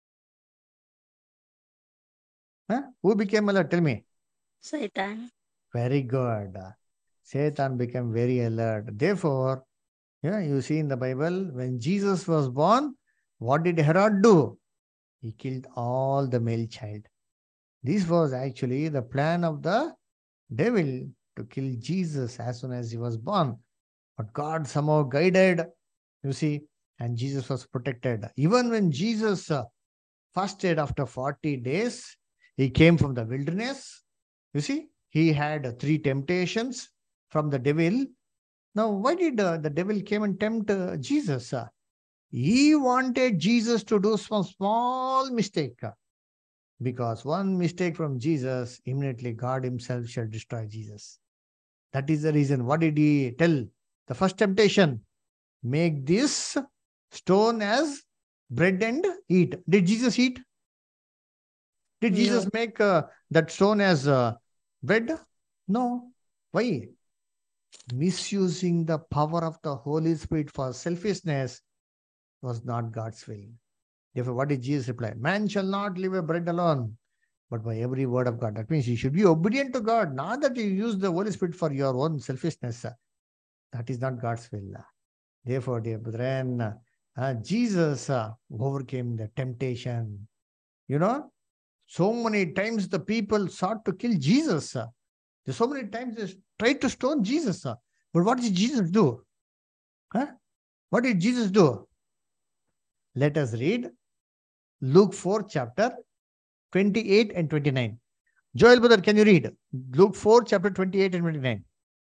Who became alert? Tell me. Satan. Very good. Satan became very alert. Therefore, you see in the Bible, when Jesus was born, what did Herod do? He killed all the male child. This was actually the plan of the devil to kill Jesus as soon as he was born. But God somehow guided, you see, and Jesus was protected. Even when Jesus fasted after 40 days, he came from the wilderness. You see, he had 3 temptations from the devil. Now, why did the devil came and tempt Jesus? He wanted Jesus to do some small mistake. Because one mistake from Jesus, immediately God himself shall destroy Jesus. That is the reason. What did he tell? The first temptation, make this stone as bread and eat. Did Jesus eat? Did Jesus No. make that stone as bread? No. Why? Misusing the power of the Holy Spirit for selfishness was not God's will. Therefore, what did Jesus reply? Man shall not live by bread alone, but by every word of God. That means you should be obedient to God, not that you use the Holy Spirit for your own selfishness. That is not God's will. Therefore, dear brethren, Jesus overcame the temptation. You know, so many times the people sought to kill Jesus. So many times they tried to stone Jesus. But what did Jesus do? What did Jesus do? Let us read Luke 4, chapter 28 and 29. Joel, brother, can you read Luke 4, chapter 28 and 29?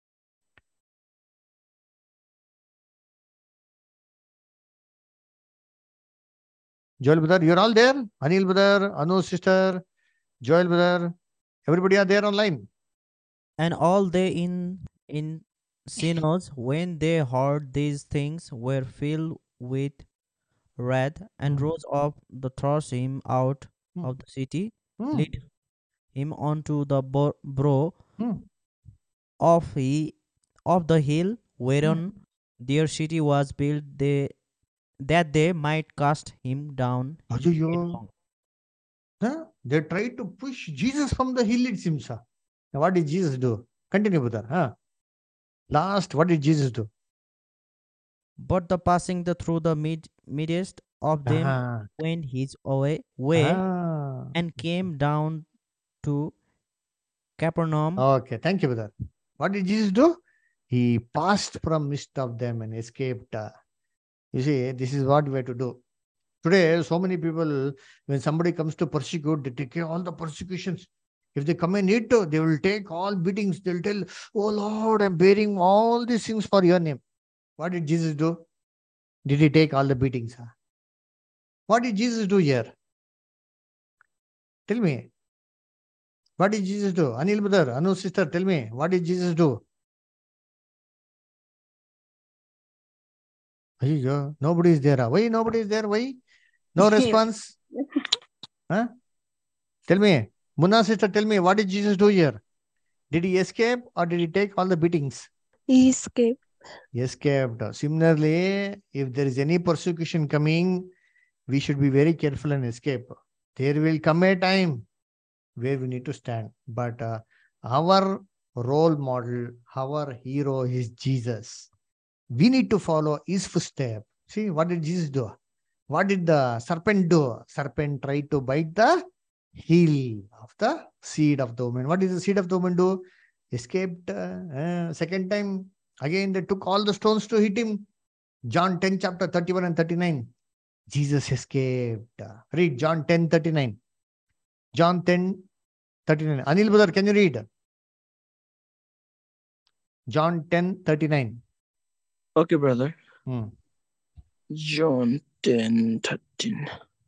Joel, brother, you're all there? Anil, brother, Anu, sister, Joel, brother, everybody are there online? And all they in sinners, when they heard these things, were filled with wrath, and rose up to thrust him out Hmm. of the city, Hmm. lead him onto the brow Hmm. of the hill whereon their city was built, that they might cast him down Ayoyo. headlong. Huh? They tried to push Jesus from the hill, it seems. Now, what did Jesus do? Continue, brother. Huh? Last, what did Jesus do? But the passing through the midst of them, Ah, went his way ah. and came down to Capernaum. Okay, thank you, brother. What did Jesus do? He passed from midst of them and escaped. You see, this is what we have to do. Today, so many people, when somebody comes to persecute, they take all the persecutions. If they come in it, they will take all beatings. They'll tell, "Oh Lord, I'm bearing all these things for your name." What did Jesus do? Did he take all the beatings? What did Jesus do here? Tell me. What did Jesus do? Anil brother, Anu sister, tell me. What did Jesus do? Ayyo, nobody is there. Why nobody is there? Why? No response? Huh? Tell me. Munna sister, tell me. What did Jesus do here? Did he escape or did he take all the beatings? He escaped. He escaped. Similarly, if there is any persecution coming, we should be very careful and escape. There will come a time where we need to stand. But our role model, our hero is Jesus. We need to follow his footstep. See, what did Jesus do? What did the serpent do? Serpent tried to bite the heel of the seed of the woman. What did the seed of the woman do? Escaped. Second time, again they took all the stones to hit him. John 10, chapter 31 and 39. Jesus escaped. Read John 10, 39. John 10, 39. Anil brother, can you read? John 10, 39. Okay, brother. Hmm. John 10, 13.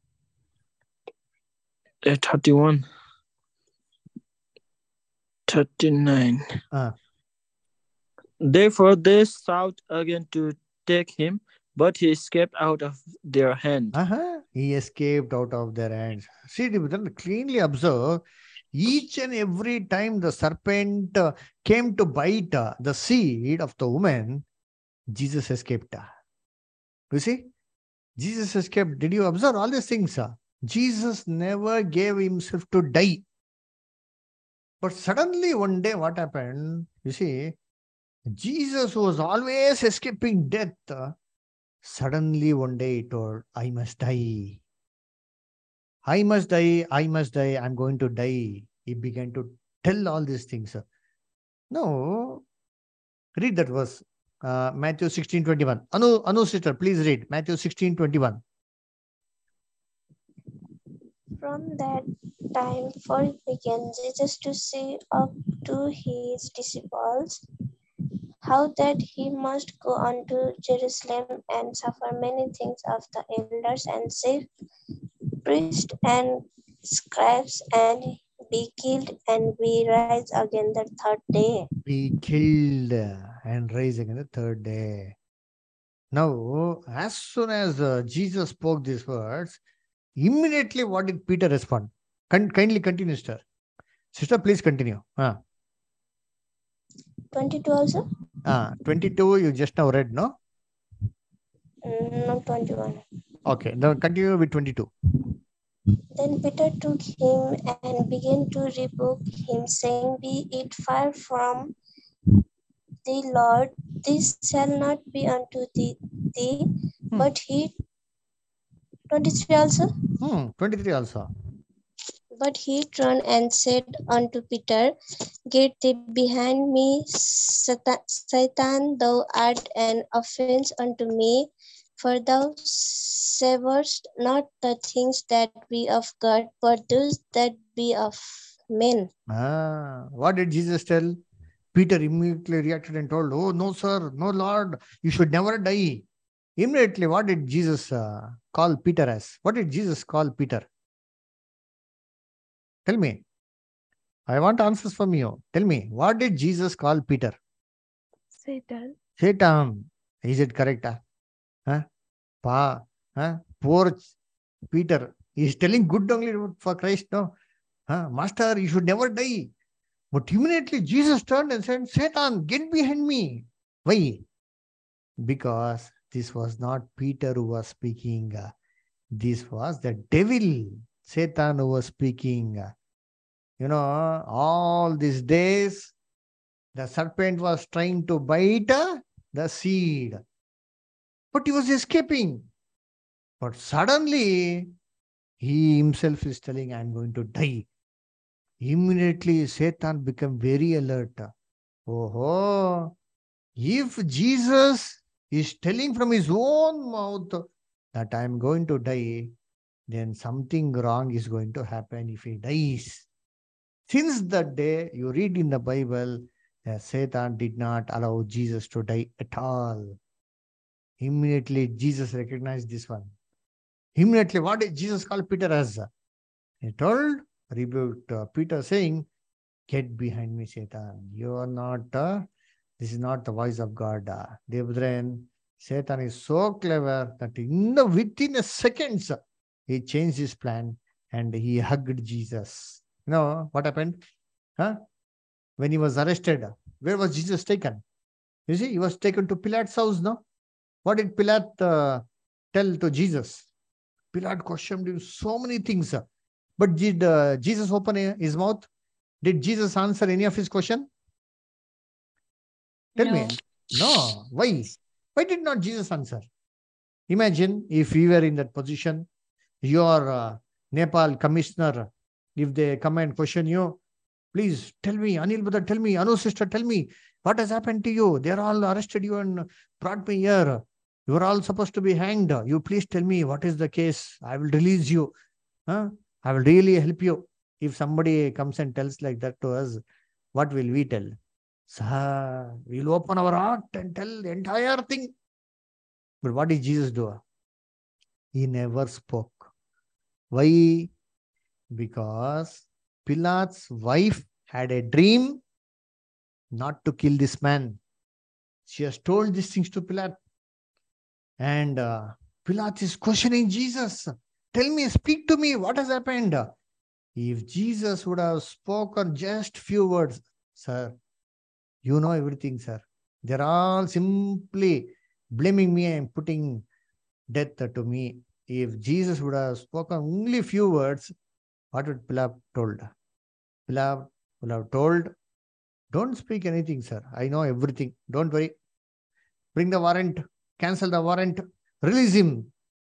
31. 39. Ah. Therefore they sought again to take him, but he escaped out of their hand. He escaped out of their hands. See, brother, cleanly observe each and every time the serpent came to bite the seed of the woman, Jesus escaped. You see, Jesus escaped. Did you observe all these things? Jesus never gave himself to die. But suddenly one day, what happened? You see, Jesus was always escaping death. Suddenly one day he told, I must die. I must die. I must die. I'm going to die. He began to tell all these things. No, read that verse. Matthew 16:21. Anu sister, please read. Matthew 16:21. From that time forth began Jesus to say up to his disciples how that he must go unto Jerusalem and suffer many things of the elders and chief priests and scribes, and be killed and be raised again the third day. Be killed and rise again the third day. Now, as soon as Jesus spoke these words, immediately what did Peter respond? Kindly continue, sister. Sister, please continue. 22 also? 22, you just now read, no? No, 21. Okay, now continue with 22. Then Peter took him and began to rebuke him, saying, Be it far from thee, Lord, this shall not be unto thee. But he, 23 also? 23 also. But he turned and said unto Peter, Get thee behind me, Satan, thou art an offense unto me, for thou savourest not the things that be of God, but those that be of men. What did Jesus tell? Peter immediately reacted and told, Oh, no, sir, no, Lord, you should never die. Immediately, what did Jesus call Peter as? What did Jesus call Peter? Tell me. I want answers from you. Tell me, what did Jesus call Peter? Satan. Satan. Is it correct? Huh? Poor Peter. He's telling good only for Christ. No, Master, you should never die. But immediately Jesus turned and said, Satan, get behind me. Why? Because this was not Peter who was speaking. This was the devil, Satan, who was speaking. All these days, the serpent was trying to bite the seed, but he was escaping. But suddenly, he himself is telling, I'm going to die. Immediately, Satan became very alert. Oh, if Jesus is telling from his own mouth that I'm going to die, then something wrong is going to happen if he dies. Since that day, you read in the Bible that Satan did not allow Jesus to die at all. Immediately, Jesus recognized this one. Immediately, what did Jesus call Peter as? He rebuked Peter, saying, get behind me, Satan. You are not, this is not the voice of God. Dear brethren, Satan is so clever that within a seconds, he changed his plan and he hugged Jesus. You know what happened? When he was arrested, where was Jesus taken? You see, he was taken to Pilate's house, no? What did Pilate tell to Jesus? Pilate questioned him so many things. But did Jesus open his mouth? Did Jesus answer any of his question? Tell me. No. Why? Why did not Jesus answer? Imagine if we were in that position, your Nepal commissioner, if they come and question you, please tell me, Anil brother, tell me, Anu sister, tell me, what has happened to you? They are all arrested you and brought me here. You are all supposed to be hanged. You please tell me what is the case. I will release you. I will really help you. If somebody comes and tells like that to us, what will we tell? Sir, we'll open our heart and tell the entire thing. But what did Jesus do? He never spoke. Why? Because Pilate's wife had a dream not to kill this man. She has told these things to Pilate. And Pilate is questioning Jesus. Tell me, speak to me, what has happened? If Jesus would have spoken just few words, sir, you know everything, sir. They're all simply blaming me and putting death to me. If Jesus would have spoken only few words, what would Pilate told? Pilate would have told, don't speak anything, sir. I know everything. Don't worry. Bring the warrant. Cancel the warrant. Release him.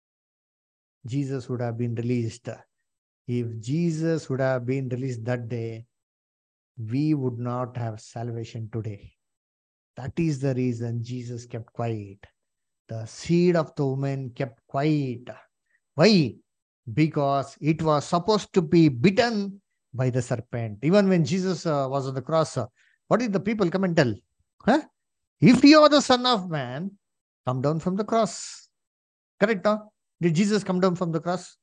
Jesus would have been released. If Jesus would have been released that day, we would not have salvation today. That is the reason Jesus kept quiet. The seed of the woman kept quiet. Why? Because it was supposed to be bitten by the serpent. Even when Jesus was on the cross, what did the people come and tell? If you are the Son of Man, come down from the cross. Correct, no? Did Jesus come down from the cross?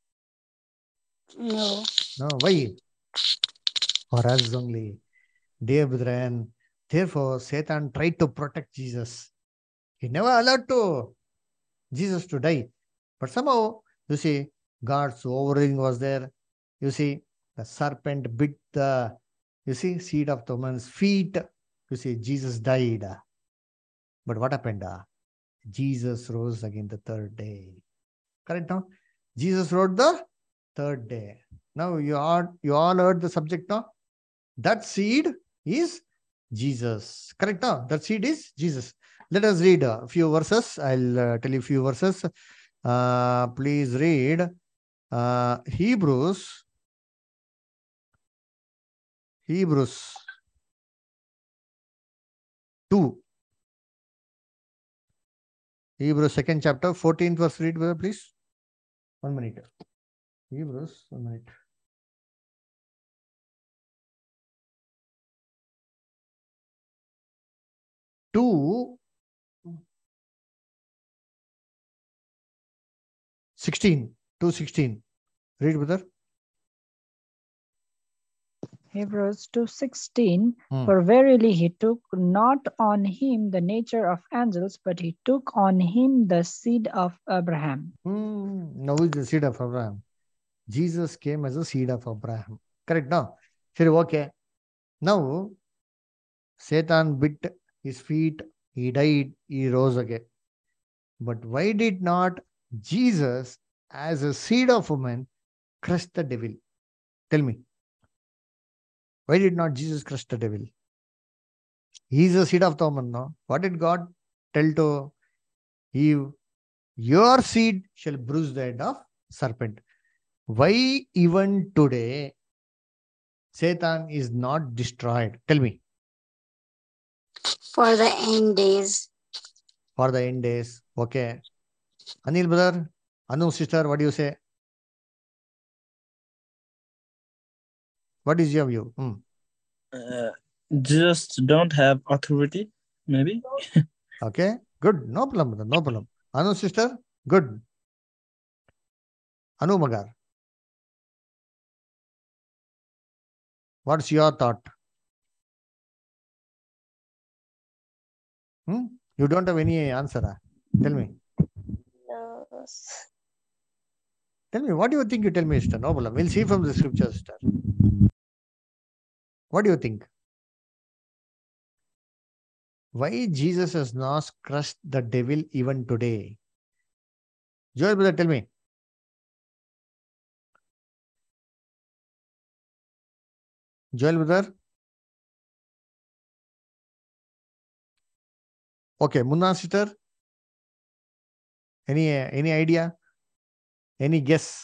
No. No. Why? For us only. Dear brethren, therefore Satan tried to protect Jesus. He never allowed Jesus to die. But somehow, you see, God's overruling was there. You see, the serpent bit the, seed of the woman's feet. You see, Jesus died. But what happened? Jesus rose again the third day. Correct now? Jesus rose the third day. Now you all heard the subject now? That seed is Jesus. Correct now? That seed is Jesus. Let us read a few verses. I'll tell you a few verses. Please read Hebrews 2. Hebrews 2nd chapter, 14th verse. Read, please. 1 minute. Hebrews, 1 minute. Two 16. 2:16. Read, brother. Hebrews 2:16. Hmm. For verily he took not on him the nature of angels, but he took on him the seed of Abraham. Now who is the seed of Abraham? Jesus came as a seed of Abraham. Correct, no? Sure, okay. Now, Satan bit his feet, he died, he rose again. But why did not Jesus, as a seed of woman, crush the devil? Tell me. Why did not Jesus crush the devil? He is a seed of the woman, no? What did God tell to Eve? Your seed shall bruise the head of serpent. Why even today Satan is not destroyed? Tell me. For the end days. For the end days. Okay. Anil brother, Anu sister, what do you say? What is your view? Just don't have authority, maybe. Okay. Good. No problem, brother. No problem. Anu sister, good. Anu Magar, what's your thought? You don't have any answer. Tell me. No. Tell me, what do you think? You tell me, sister. No problem. We'll see from the scripture, sister. What do you think? Why Jesus has not crushed the devil even today? Joel brother, tell me. Joel brother. Okay, Munna sister. Any idea? Any guess?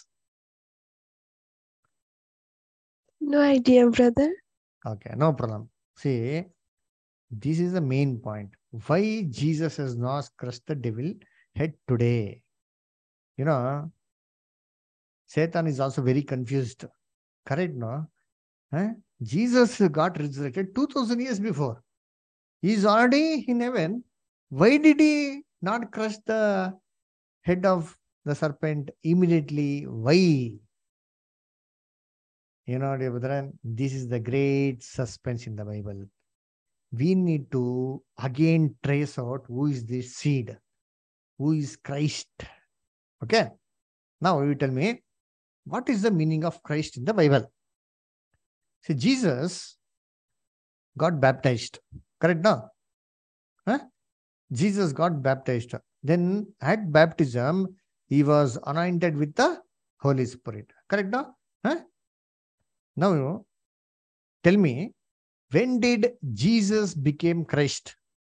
No idea, brother. Okay, no problem. See, this is the main point. Why Jesus has not crushed the devil head today? You know, Satan is also very confused. Correct, no? Jesus got resurrected 2000 years before. He is already in heaven. Why did he not crush the head of the serpent immediately? Why? You know, dear brethren, this is the great suspense in the Bible. We need to again trace out who is this seed, who is Christ. Okay. Now you tell me, what is the meaning of Christ in the Bible? See, Jesus got baptized. Correct now? Jesus got baptized. Then at baptism, he was anointed with the Holy Spirit. Correct now? Now, tell me, when did Jesus become Christ?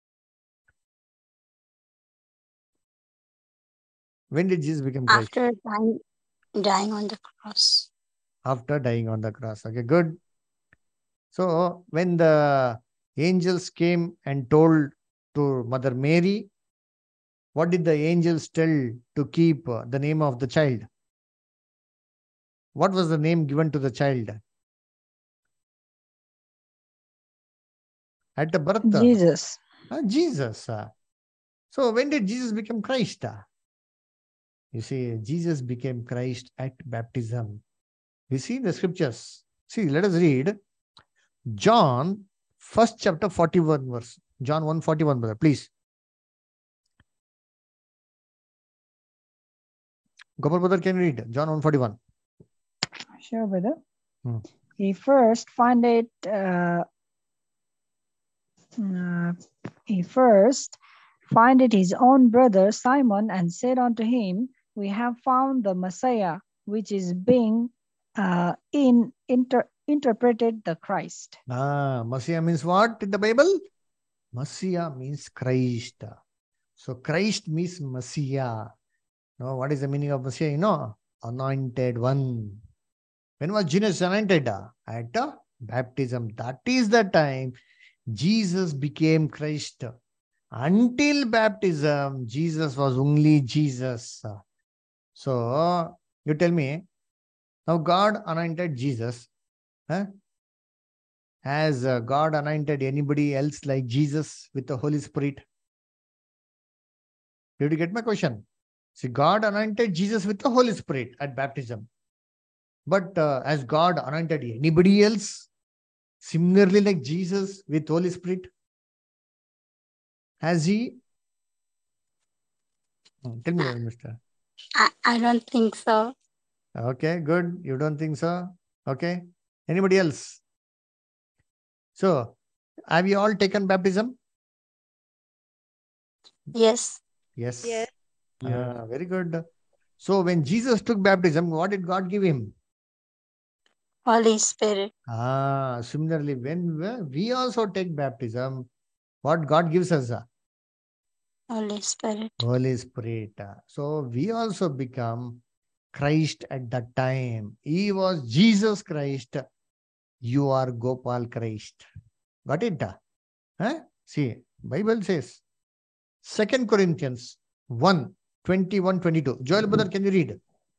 When did Jesus become Christ? After dying on the cross. After dying on the cross. Okay, good. So, when the angels came and told to Mother Mary, what did the angels tell to keep the name of the child? What was the name given to the child? At the birth? Jesus. Jesus. So, when did Jesus become Christ? You see, Jesus became Christ at baptism. You see the scriptures. See, let us read John, first chapter, 41 verse. John 1:41, brother, please. Gopal brother, can you read John 1:41? Sure, brother. Hmm. He first findeth his own brother Simon and said unto him, We have found the Messiah, which is being interpreted the Christ. Messiah means what in the Bible? Messiah means Christ. So Christ means Messiah. Now, what is the meaning of Messiah? You know, anointed one. When was Jesus anointed? At baptism. That is the time Jesus became Christ. Until baptism, Jesus was only Jesus. So, you tell me, now God anointed Jesus. Has God anointed anybody else like Jesus with the Holy Spirit? Did you get my question? See, God anointed Jesus with the Holy Spirit at baptism. But has God anointed anybody else? Similarly, like Jesus with Holy Spirit, has he? Tell me, Mister. I don't think so. Okay, good. You don't think so? Okay. Anybody else? So, have you all taken baptism? Yes. Yes. Yes. Yeah. Very good. So, when Jesus took baptism, what did God give him? Holy Spirit. Similarly, when we also take baptism, what God gives us? Holy Spirit. Holy Spirit. So, we also become Christ at that time. He was Jesus Christ. You are Gopal Christ. Got it? Huh? See, Bible says, 2 Corinthians 1, 21, 22. Joel brother, can you read?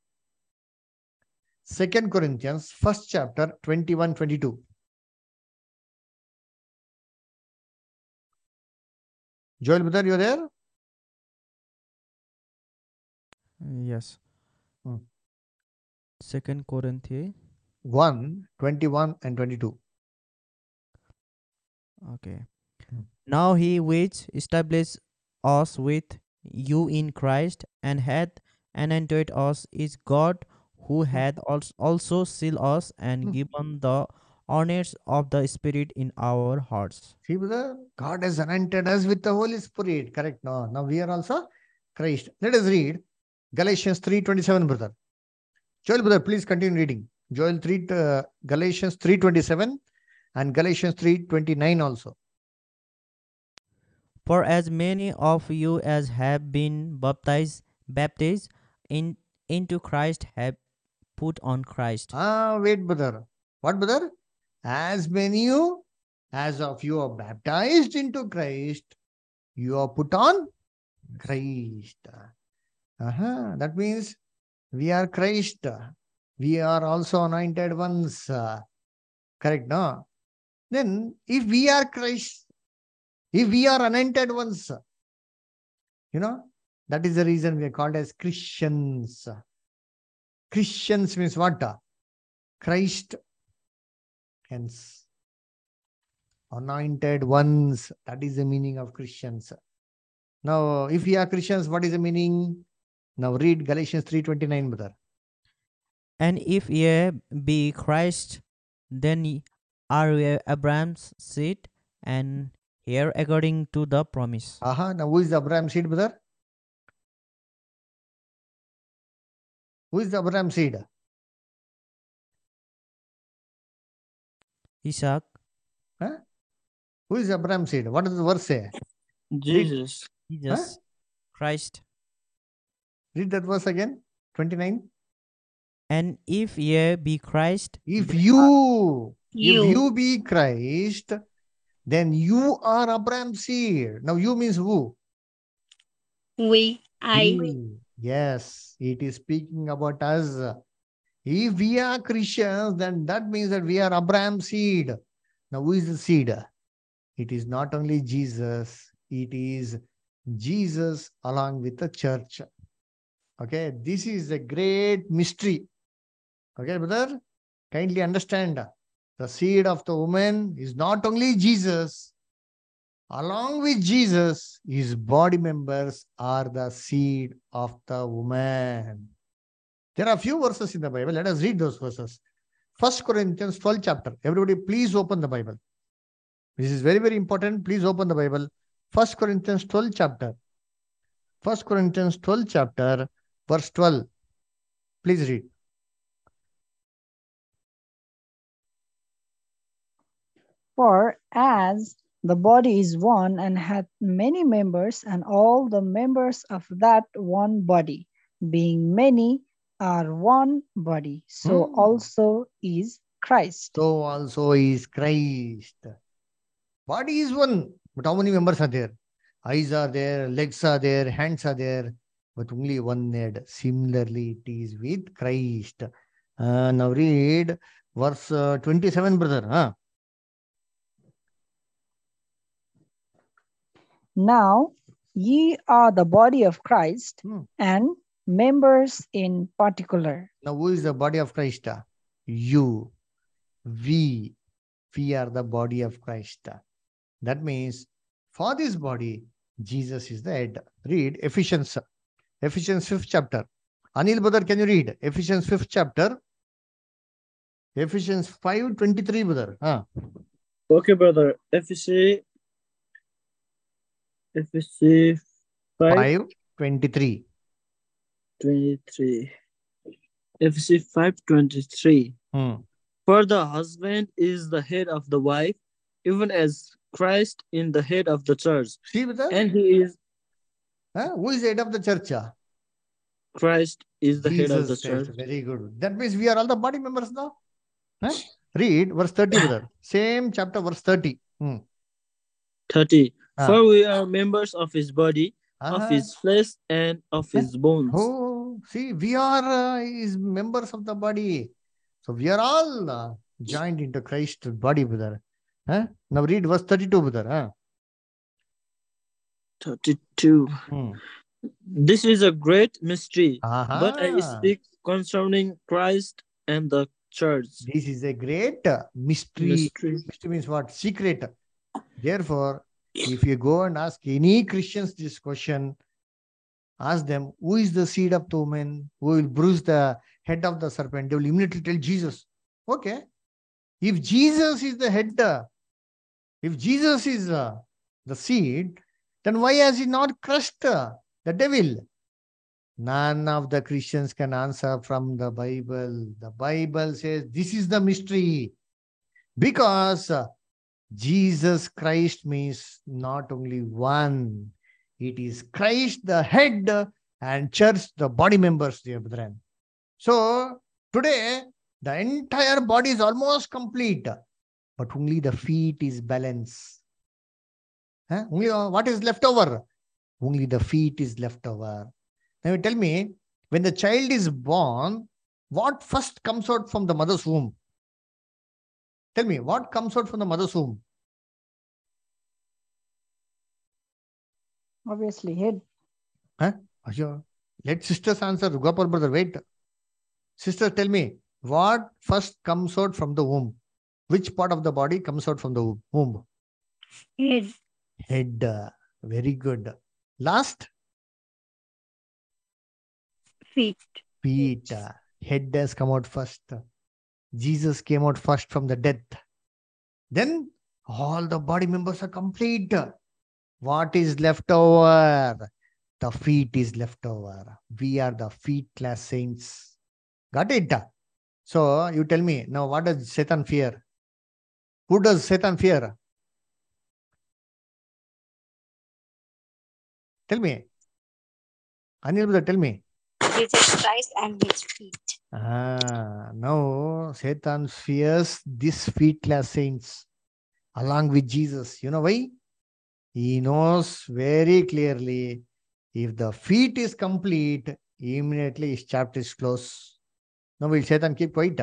2 Corinthians, first chapter, 21, 22. Joel brother, you there? Yes. Hmm. 2 Corinthians. 1, 21 and 22. Okay. Hmm. Now he which established us with you in Christ and hath anointed us is God, who hath also sealed us and Hmm. given the honors of the Spirit in our hearts. See, brother, God has anointed us with the Holy Spirit. Correct? No, now we are also Christ. Let us read Galatians 3:27, brother. Joel brother, please continue reading. Joel 3, Galatians 3:27 and Galatians 3:29 also. For as many of you as have been baptized into Christ have put on Christ. Wait, brother. What, brother? As many you as of you are baptized into Christ, you are put on Christ. That means we are Christ. We are also anointed ones. Correct, no? Then, if we are Christ, if we are anointed ones, you know, that is the reason we are called as Christians. Christians means what? Christ, hence anointed ones. That is the meaning of Christians. Now, if we are Christians, what is the meaning? Now read Galatians 3:29, brother. And if ye be Christ, then are ye Abraham's seed, and heir according to the promise. Now who is the Abraham seed, brother? Who is the Abraham seed? Isaac. Huh? Who is Abraham seed? What does the verse say? Jesus. Jesus. Christ. Read that verse again. 29. And if ye be Christ, If then you You. be Christ, then you are Abraham's seed. Now you means who? We. I. You. Yes, it is speaking about us. If we are Christians, then that means that we are Abraham's seed. Now who is the seed? It is not only Jesus, it is Jesus along with the church. Okay, this is a great mystery. Okay, brother, kindly understand. The seed of the woman is not only Jesus, along with Jesus, his body members are the seed of the woman. There are few verses in the Bible. Let us read those verses. 1 Corinthians 12 chapter. Everybody, please open the Bible. This is very, very important. Please open the Bible. 1 Corinthians 12 chapter. 1 Corinthians 12 chapter, verse 12. Please read. For as the body is one and hath many members, and all the members of that one body, being many, are one body, so also is Christ. So also is Christ. Body is one, but how many members are there? Eyes are there, legs are there, hands are there, but only one head. Similarly, it is with Christ. Now read verse 27, brother. Now ye are the body of Christ, and members in particular. Now who is the body of Christ? You, we, We are the body of Christ. That means for this body, Jesus is the head. Read Ephesians 5th chapter. Anil brother, can you read Ephesians 5th chapter? Ephesians 5:23, brother. Okay, brother. FSC 5 5:23. 23. FSC 5:23. For the husband is the head of the wife, even as Christ in the head of the church. See, brother? And he is Who is the head of the church? Christ is the head of the Jesus church. said. Very good. That means we are all the body members now. Read verse 30, brother. Same chapter, verse 30. 30. For we are members of his body, of his flesh, and of his bones. Oh, see, we are his members of the body. So we are all joined into Christ's body, brother. Now read verse 32, brother. 32. This is a great mystery, but I speak concerning Christ and the church. This is a great mystery. Mystery means what? Secret. Therefore, if you go and ask any Christians this question, ask them, who is the seed of the woman? Who will bruise the head of the serpent? They will immediately tell Jesus. Okay. If Jesus is the head, if Jesus is the seed, then why has he not crushed the devil? None of the Christians can answer from the Bible. The Bible says this is the mystery. Because Jesus Christ means not only one. It is Christ the head and church the body members, dear brethren. So today the entire body is almost complete, but only the feet is balanced. Only what is left over? Only the feet is left over. Now you tell me, when the child is born, what first comes out from the mother's womb? Tell me, what comes out from the mother's womb? Obviously, head. Let sisters answer. Gopal brother, wait. Sister, tell me, what first comes out from the womb? Which part of the body comes out from the womb? Head. Head. Very good. Last? Feet. Feet. Head has come out first. Jesus came out first from the death. Then all the body members are complete. What is left over? The feet is left over. We are the feetless saints. Got it? So you tell me, now what does Satan fear? Who does Satan fear? Tell me. Anil brother, tell me. Jesus Christ and his feet. Now Satan fears these feetless saints along with Jesus. You know why? He knows very clearly if the feet is complete, immediately his chapter is closed. Now will Satan keep quiet?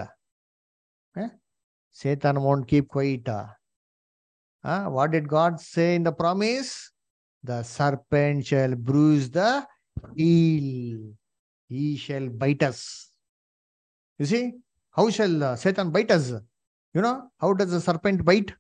Satan won't keep quiet. What did God say in the promise? The serpent shall bruise the heel. He shall bite us. You see, how shall Satan bite us? You know, how does the serpent bite?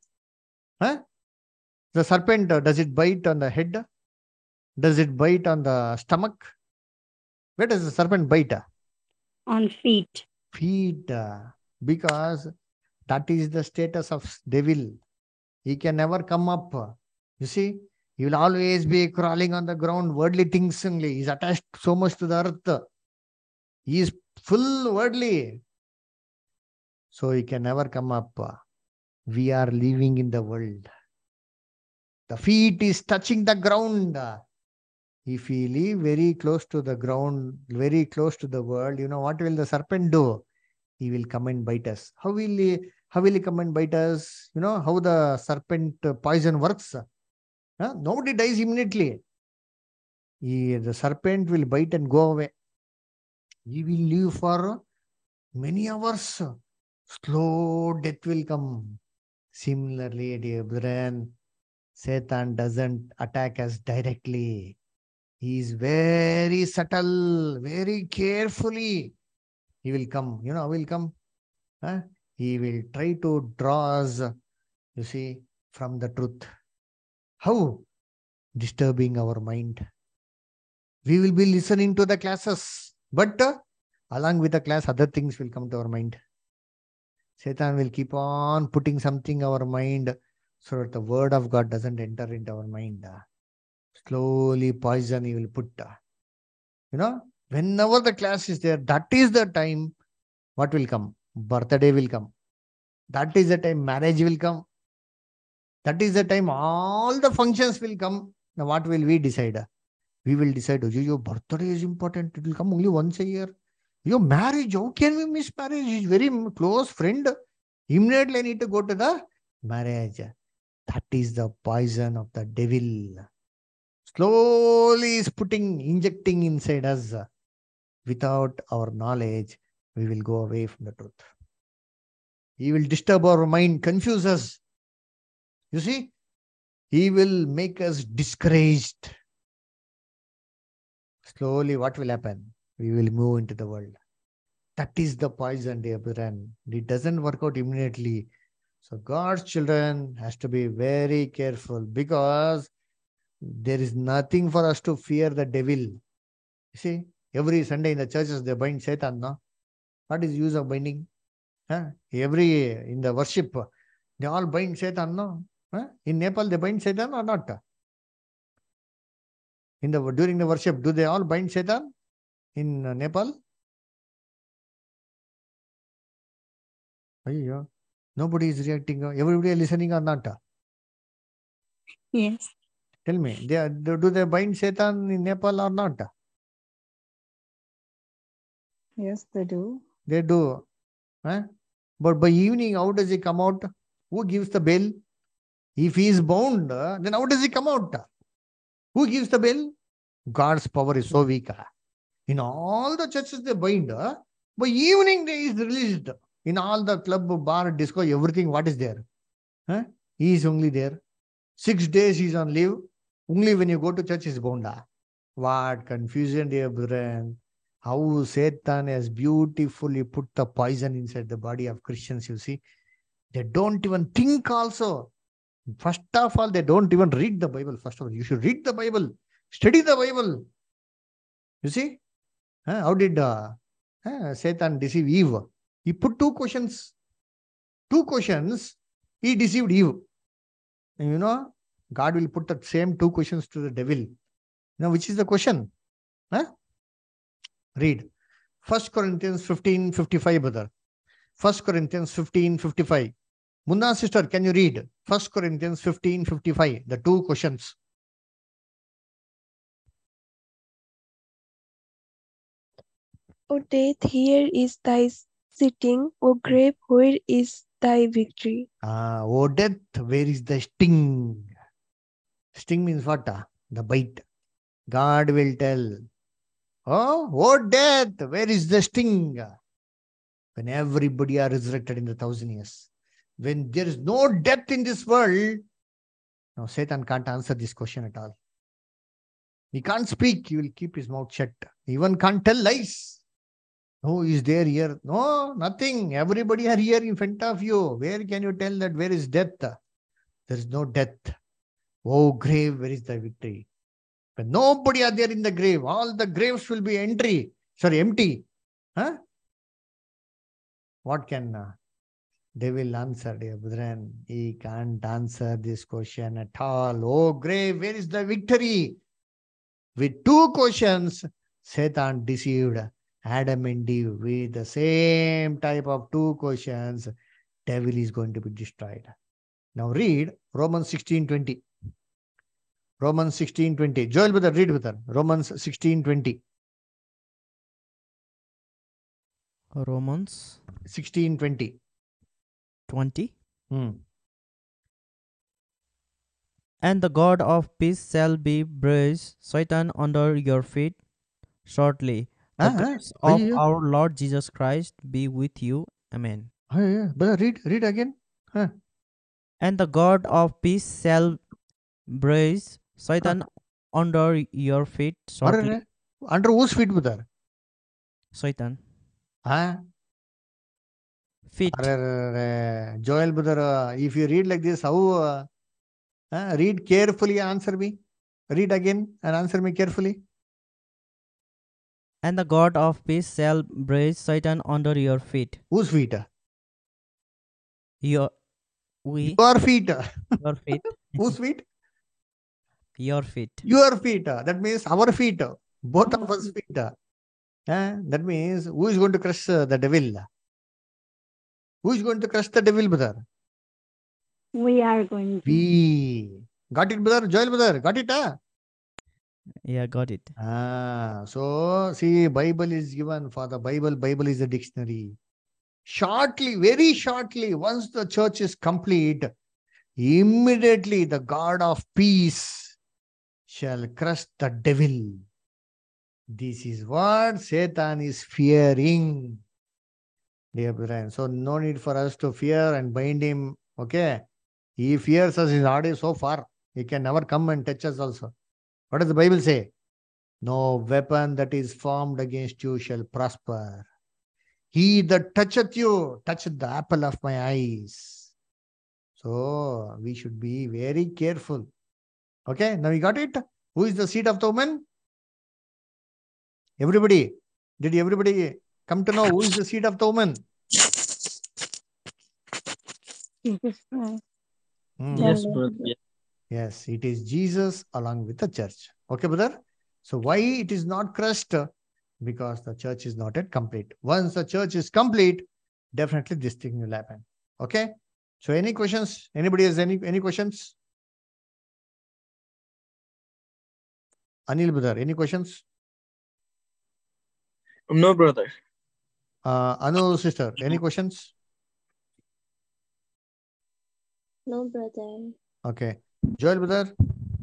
The serpent, does it bite on the head? Does it bite on the stomach? Where does the serpent bite? On feet. Feet. Because that is the status of devil. He can never come up. You see, he will always be crawling on the ground, worldly things only. He is attached so much to the earth. He is full worldly. So he can never come up. We are living in the world. The feet is touching the ground. If we live very close to the ground, very close to the world, you know what will the serpent do? He will come and bite us. How will he come and bite us? You know how the serpent poison works? Nobody dies immediately. The serpent will bite and go away. He will live for many hours. Slow death will come. Similarly, dear brethren, Satan doesn't attack us directly. He is very subtle, very carefully. He will come. You know how he will come? He will try to draw us You see, from the truth. How disturbing our mind. We will be listening to the classes, but along with the class, other things will come to our mind. Satan will keep on putting something our mind so that the word of God doesn't enter into our mind. Slowly poison he will put. Whenever the class is there, that is the time what will come? Birthday will come. That is the time marriage will come. That is the time all the functions will come. Now what will we decide? We will decide, oh, your birthday is important. It will come only once a year. Your marriage, how can we miss marriage? He's very close friend. Immediately I need to go to the marriage. That is the poison of the devil. Slowly is injecting inside us. Without our knowledge, we will go away from the truth. He will disturb our mind, confuse us. You see, he will make us discouraged. Slowly, what will happen? We will move into the world. That is the poison, dear brethren. It doesn't work out immediately. So God's children has to be very careful because there is nothing for us to fear the devil. You see, every Sunday in the churches they bind Satan, no? What is the use of binding? Every in the worship, they all bind Satan, no? In Nepal, they bind Satan or not? During the worship, do they all bind Satan in Nepal? Nobody is reacting. Everybody is listening or not? Yes. Tell me, do they bind Satan in Nepal or not? Yes, they do. They do. But by evening, how does he come out? Who gives the bell? If he is bound, then how does he come out? Who gives the bell? God's power is so weak. In all the churches they bind, by evening day is released. In all the club, bar, disco, everything, what is there? He is only there. 6 days he is on leave. Only when you go to church is bound. What confusion, dear brethren. How Satan has beautifully put the poison inside the body of Christians, you see. They don't even think also. First of all, they don't even read the Bible. First of all, you should read the Bible. Study the Bible. You see? How did Satan deceive Eve? He put two questions. Two questions. He deceived Eve. And God will put the same two questions to the devil. Now, which is the question? Read. 1 Corinthians 15:55, brother. 1 Corinthians 15:55. Munna sister, can you read 1 Corinthians 15:55? The two questions. O death, here is thy sitting. O grave, where is thy victory? O death, where is the sting? Sting means what? The bite. God will tell. Oh death, where is the sting? When everybody are resurrected in the 1,000 years. When there is no death in this world, now Satan can't answer this question at all. He can't speak. He will keep his mouth shut. He even can't tell lies. No, is there here? No, nothing. Everybody are here in front of you. Where can you tell that where is death? There is no death. Oh grave, where is thy victory? When nobody are there in the grave, all the graves will be empty. What can they will answer, dear brethren? He can't answer this question at all. Oh grave, where is the victory? With two questions, Satan deceived Adam and Eve. With the same type of two questions, devil is going to be destroyed. Now read Romans 16:20. Romans 16:20. Joel, brother, read with her. Romans 16:20. Romans 16:20. 20. Hmm. And the God of peace shall be bruise Satan under your feet shortly. The grace of our Lord Jesus Christ be with you. Amen. Brother, read again. And the God of peace shall bruise Satan under your feet shortly. Under whose feet, brother? Satan. Feet. Joel brother, if you read like this, how? Read carefully, answer me. Read again and answer me carefully. And the God of peace shall bruise Satan under your feet. Whose feet? Your Your feet. your feet. Whose feet? Your feet. Your feet. That means our feet. Both of us feet. That means who is going to crush the devil? Who is going to crush the devil, brother? We are going to. We. Got it, brother? Joel, brother? Got it? Yeah, got it. So, see, Bible is given for the Bible. Bible is a dictionary. Shortly, very shortly, once the church is complete, immediately the God of peace shall crush the devil. This is what Satan is fearing. Dear brethren, so no need for us to fear and bind him. Okay. He fears us, he's already so far. He can never come and touch us also. What does the Bible say? No weapon that is formed against you shall prosper. He that toucheth you, toucheth the apple of my eyes. So we should be very careful. Okay, now you got it? Who is the seed of the woman? Everybody. Did everybody come to know who is the seed of the woman? Jesus Christ. Yes, brother. Yes. Yes, it is Jesus along with the church. Okay, brother? So why it is not crushed? Because the church is not yet complete. Once the church is complete, definitely this thing will happen. Okay? So any questions? Anybody has any questions? Anil brother, any questions? No, brother. Anu sister, any questions? No, brother. Okay. Joel brother,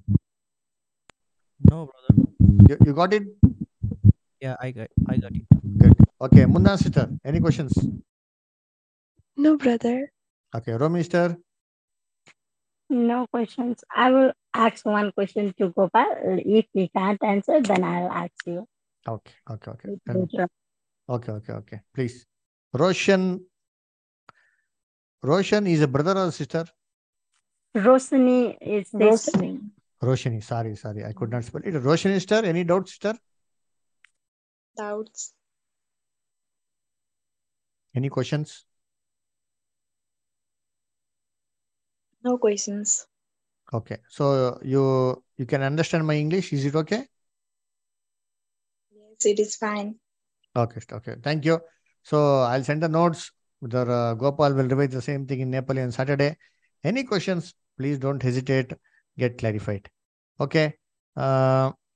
No, brother. you got it? Yeah, I got it. Good. Okay. Munna sister, any questions? No, brother. Okay. Romy sister. No questions. I will ask one question to Gopal. If he can't answer, then I'll ask you. Okay. Later. Okay. Please. Roshan is a brother or sister? Rosani is sister. Roshani. Sorry. I could not spell it. Roshani sister, any doubts, sister? Doubts. Any questions? No questions. Okay. So you can understand my English. Is it okay? Yes, it is fine. Okay. Thank you. So I'll send the notes. The Gopal will revise the same thing in Nepali on Saturday. Any questions, please don't hesitate. Get clarified. Okay.